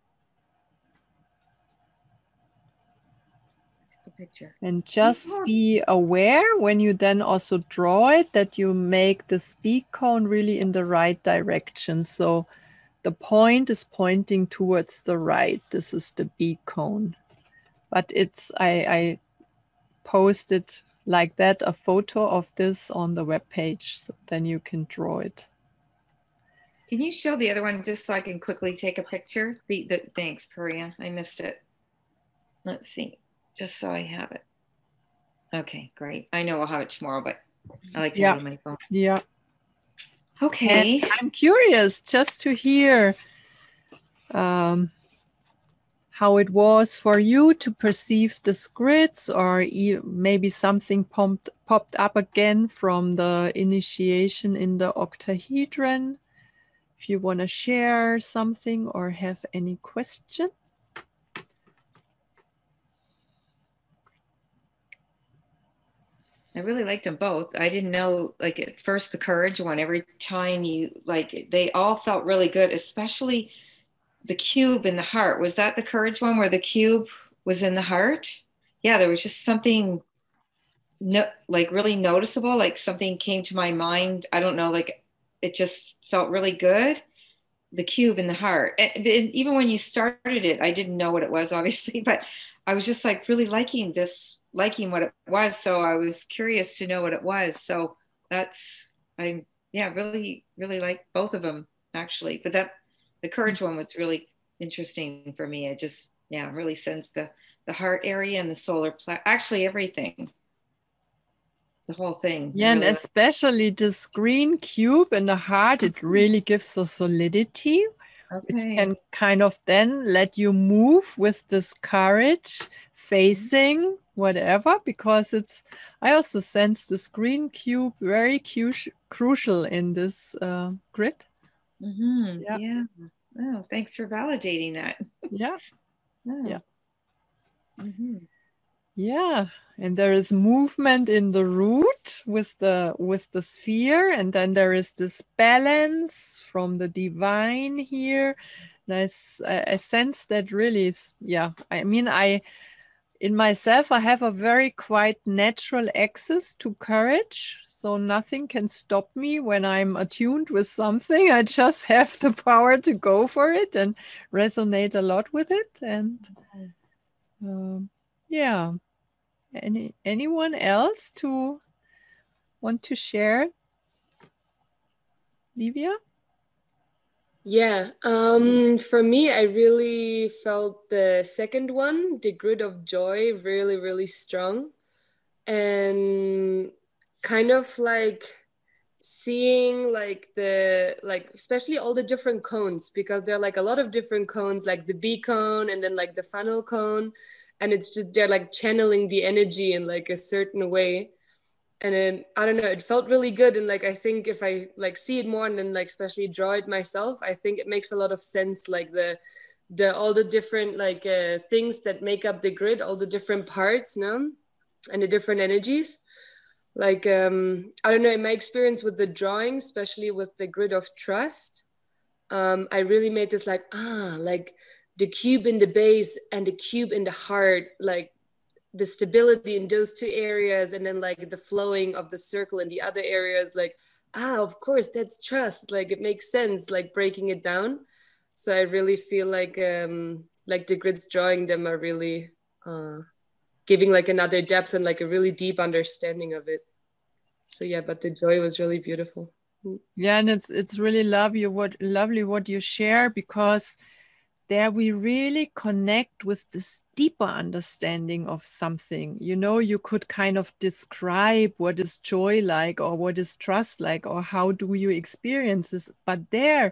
The picture. And just be aware when you then also draw it that you make the speak cone really in the right direction. So the point is pointing towards the right. This is the B cone. But it's, I, I posted like that, a photo of this on the web page. So then you can draw it. Can you show the other one just so I can quickly take a picture? The, the thanks, Paria. I missed it. Let's see, just so I have it. Okay, great. I know I'll have it tomorrow, but I like to yeah. have it on my phone. Yeah. Okay. And I'm curious just to hear um, how it was for you to perceive the grids, or e maybe something pumped, popped up again from the initiation in the octahedron. If you want to share something or have any question. I really liked them both. I didn't know, like at first the courage one, every time you, like, they all felt really good, especially the cube in the heart. Was that the courage one where the cube was in the heart? Yeah, there was just something no, like really noticeable, like something came to my mind. I don't know, like it just felt really good. The cube in the heart. And, and even when you started it, I didn't know what it was, obviously, but I was just like really liking this, liking what it was. So I was curious to know what it was. So that's, I, yeah, really, really like both of them actually. But that, the courage one was really interesting for me. It just, yeah, really sensed the, the heart area and the solar plexus, actually everything. The whole thing. Yeah, really, and especially this green cube in the heart, it really gives a solidity. Okay. Which can kind of then let you move with this courage, facing whatever, because it's, I also sense this green cube very cu crucial in this uh, grid. Mm-hmm. Yeah. yeah. Oh, thanks for validating that. Yeah. Oh. Yeah. Mm-hmm. Yeah, and there is movement in the root with the with the sphere, and then there is this balance from the divine here. And I, I sense that really is, yeah, I mean, I, in myself, I have a very quite natural access to courage, so nothing can stop me when I'm attuned with something. I just have the power to go for it and resonate a lot with it, and um, yeah. Any anyone else to want to share? Livia? Yeah, um, for me, I really felt the second one, the grid of joy, really, really strong. And kind of like seeing like the, like, especially all the different cones, because there are like a lot of different cones, like the B cone and then like the funnel cone. And it's just, they're like channeling the energy in like a certain way. And then, I don't know, it felt really good. And like, I think if I like see it more and then like, especially draw it myself, I think it makes a lot of sense. Like the, the, all the different like uh, things that make up the grid, all the different parts, no? And the different energies. Like, um, I don't know, in my experience with the drawing, especially with the grid of trust, um, I really made this like, ah, like, the cube in the base and the cube in the heart, like the stability in those two areas, and then like the flowing of the circle in the other areas, like, ah, of course, that's trust. Like it makes sense, like breaking it down. So I really feel like um, like the grids drawing them are really uh, giving like another depth and like a really deep understanding of it. So yeah, but the joy was really beautiful. Yeah, and it's it's really lovely what lovely what you share, because there we really connect with this deeper understanding of something. You know, you could kind of describe what is joy like, or what is trust like, or how do you experience this. But there,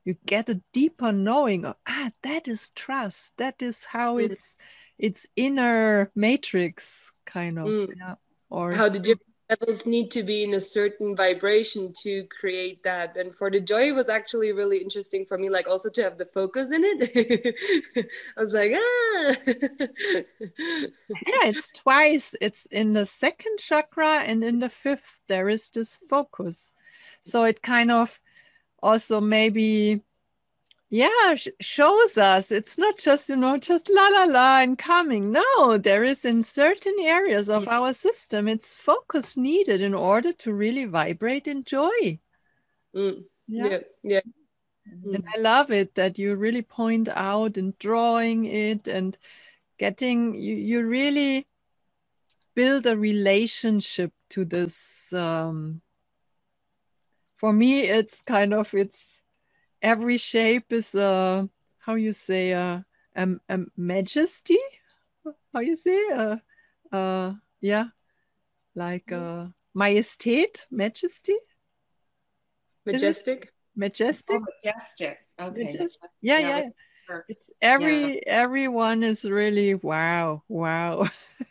you get a deeper knowing of, ah, that is trust. That is how Mm. it's it's inner matrix kind of. Mm. Yeah. Or how the different levels need to be in a certain vibration to create that. And for the joy, it was actually really interesting for me, like also to have the focus in it. I was like, ah. yeah, it's twice. It's in the second chakra and in the fifth, there is this focus. So it kind of also maybe, yeah, sh shows us it's not just, you know, just la la la and coming. No, there is in certain areas of our system, it's focus needed in order to really vibrate in joy. Mm. Yeah. Yeah. Yeah. And I love it that you really point out and drawing it and getting, you, you really build a relationship to this. Um, for me, it's kind of, it's every shape is a, how you say, a, a, a majesty? How you say? Uh, uh, yeah, like a majestät, majesty? Majestic. Majestic? Oh, majestic. Okay. Majestic. Yeah, yeah. yeah. Sure. It's every Yeah. everyone is really wow, wow.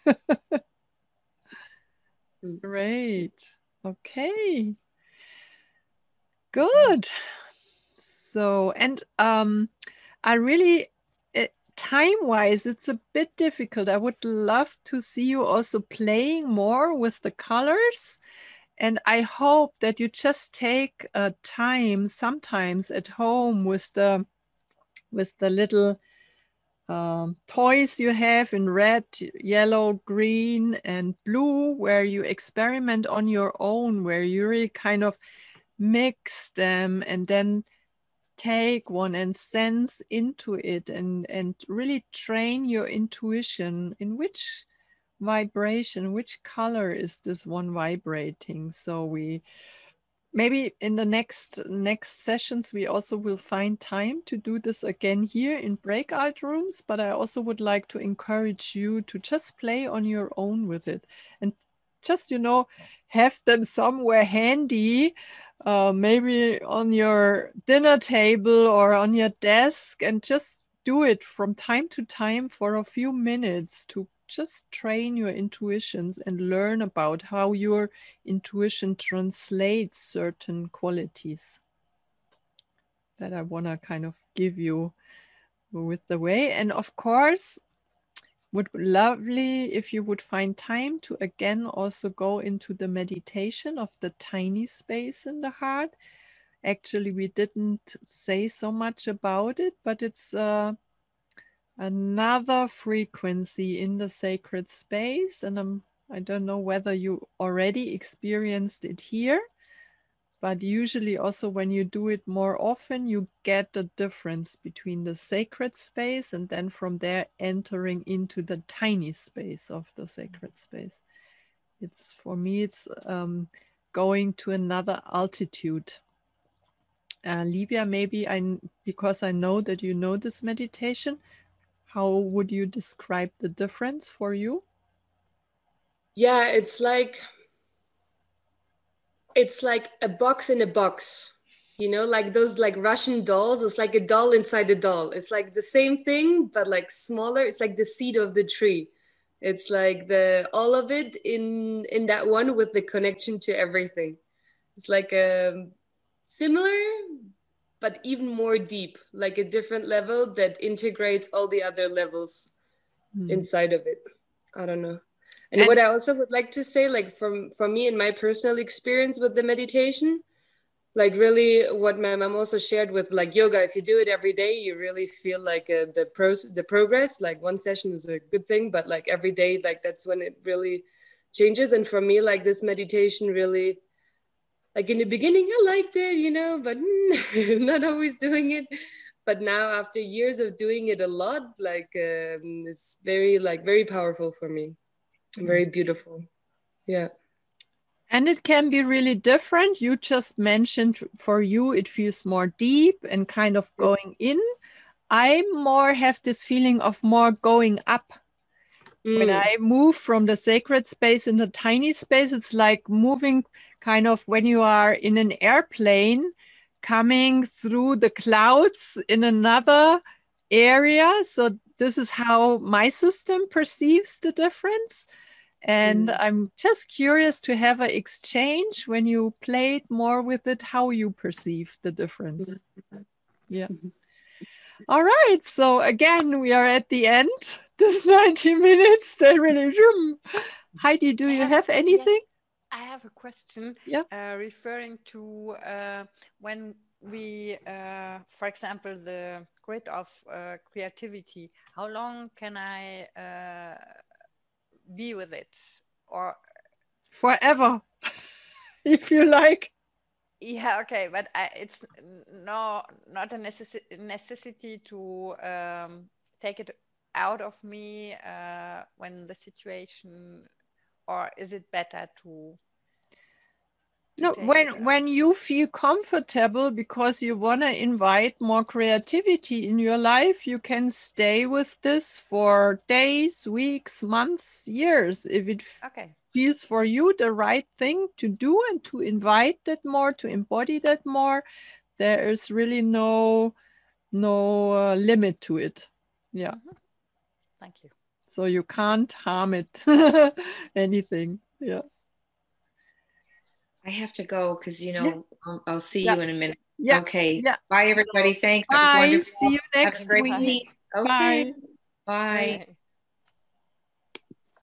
Great. Okay. Good. So, and um, I really, uh, time-wise, it's a bit difficult. I would love to see you also playing more with the colors. And I hope that you just take uh, time sometimes at home with the with the little um, toys you have in red, yellow, green, and blue, where you experiment on your own, where you really kind of mix them and then take one and sense into it and, and really train your intuition in which vibration, which color is this one vibrating. So we maybe in the next next sessions we also will find time to do this again here in breakout rooms, but I also would like to encourage you to just play on your own with it and just, you know, have them somewhere handy, uh, maybe on your dinner table or on your desk, and just do it from time to time for a few minutes to just train your intuitions and learn about how your intuition translates certain qualities that I want to kind of give you with the way. And of course, would be lovely if you would find time to again also go into the meditation of the tiny space in the heart. Actually, we didn't say so much about it, but it's uh, another frequency in the sacred space. And I'm, I don't know whether you already experienced it here, but usually also when you do it more often, you get the difference between the sacred space and then from there entering into the tiny space of the sacred space. It's, for me, it's um, going to another altitude. Uh, Livia, maybe I, because I know that you know this meditation, how would you describe the difference for you? Yeah, it's like it's like a box in a box, you know, like those like Russian dolls. It's like a doll inside a doll. It's like the same thing, but like smaller. It's like the seed of the tree. It's like the all of it in in that one with the connection to everything. It's like a similar, but even more deep, like a different level that integrates all the other levels mm. inside of it. I don't know. And, and what I also would like to say, like from, from me and my personal experience with the meditation, like really what my mom also shared with like yoga, if you do it every day, you really feel like uh, the pros, the progress, like one session is a good thing, but like every day, like that's when it really changes. And for me, like this meditation really, like in the beginning, I liked it, you know, but not always doing it. But now after years of doing it a lot, like um, it's very, like very powerful for me. Very beautiful. Yeah. And it can be really different. You just mentioned for you, it feels more deep and kind of going in. I more have this feeling of more going up. Mm. When I move from the sacred space in the tiny space, it's like moving kind of when you are in an airplane, coming through the clouds in another area. So this is how my system perceives the difference. And mm. I'm just curious to have an exchange when you played more with it, how you perceive the difference. Yeah. All right. So again, we are at the end. This ninety minutes, they really. Heidi, do you have anything? I have a question. Yeah. Uh, referring to uh, when we, uh, for example, the grid of uh, creativity. How long can I uh, be with it, or forever, if you like? Yeah, okay, but I, it's no not a necessi necessity to um, take it out of me uh, when the situation, or is it better to? No, when when you feel comfortable because you want to invite more creativity in your life, you can stay with this for days, weeks, months, years. If it okay. feels for you the right thing to do and to invite that more, to embody that more, there is really no no uh, limit to it. Yeah. Mm-hmm. Thank you. So you can't harm it anything. Yeah. I have to go because, you know, yeah. I'll, I'll see yeah. you in a minute. Yeah. Okay. Yeah. Bye, everybody. Thanks. Bye. That was wonderful. See you next week. week. Okay. Bye. Bye. Bye.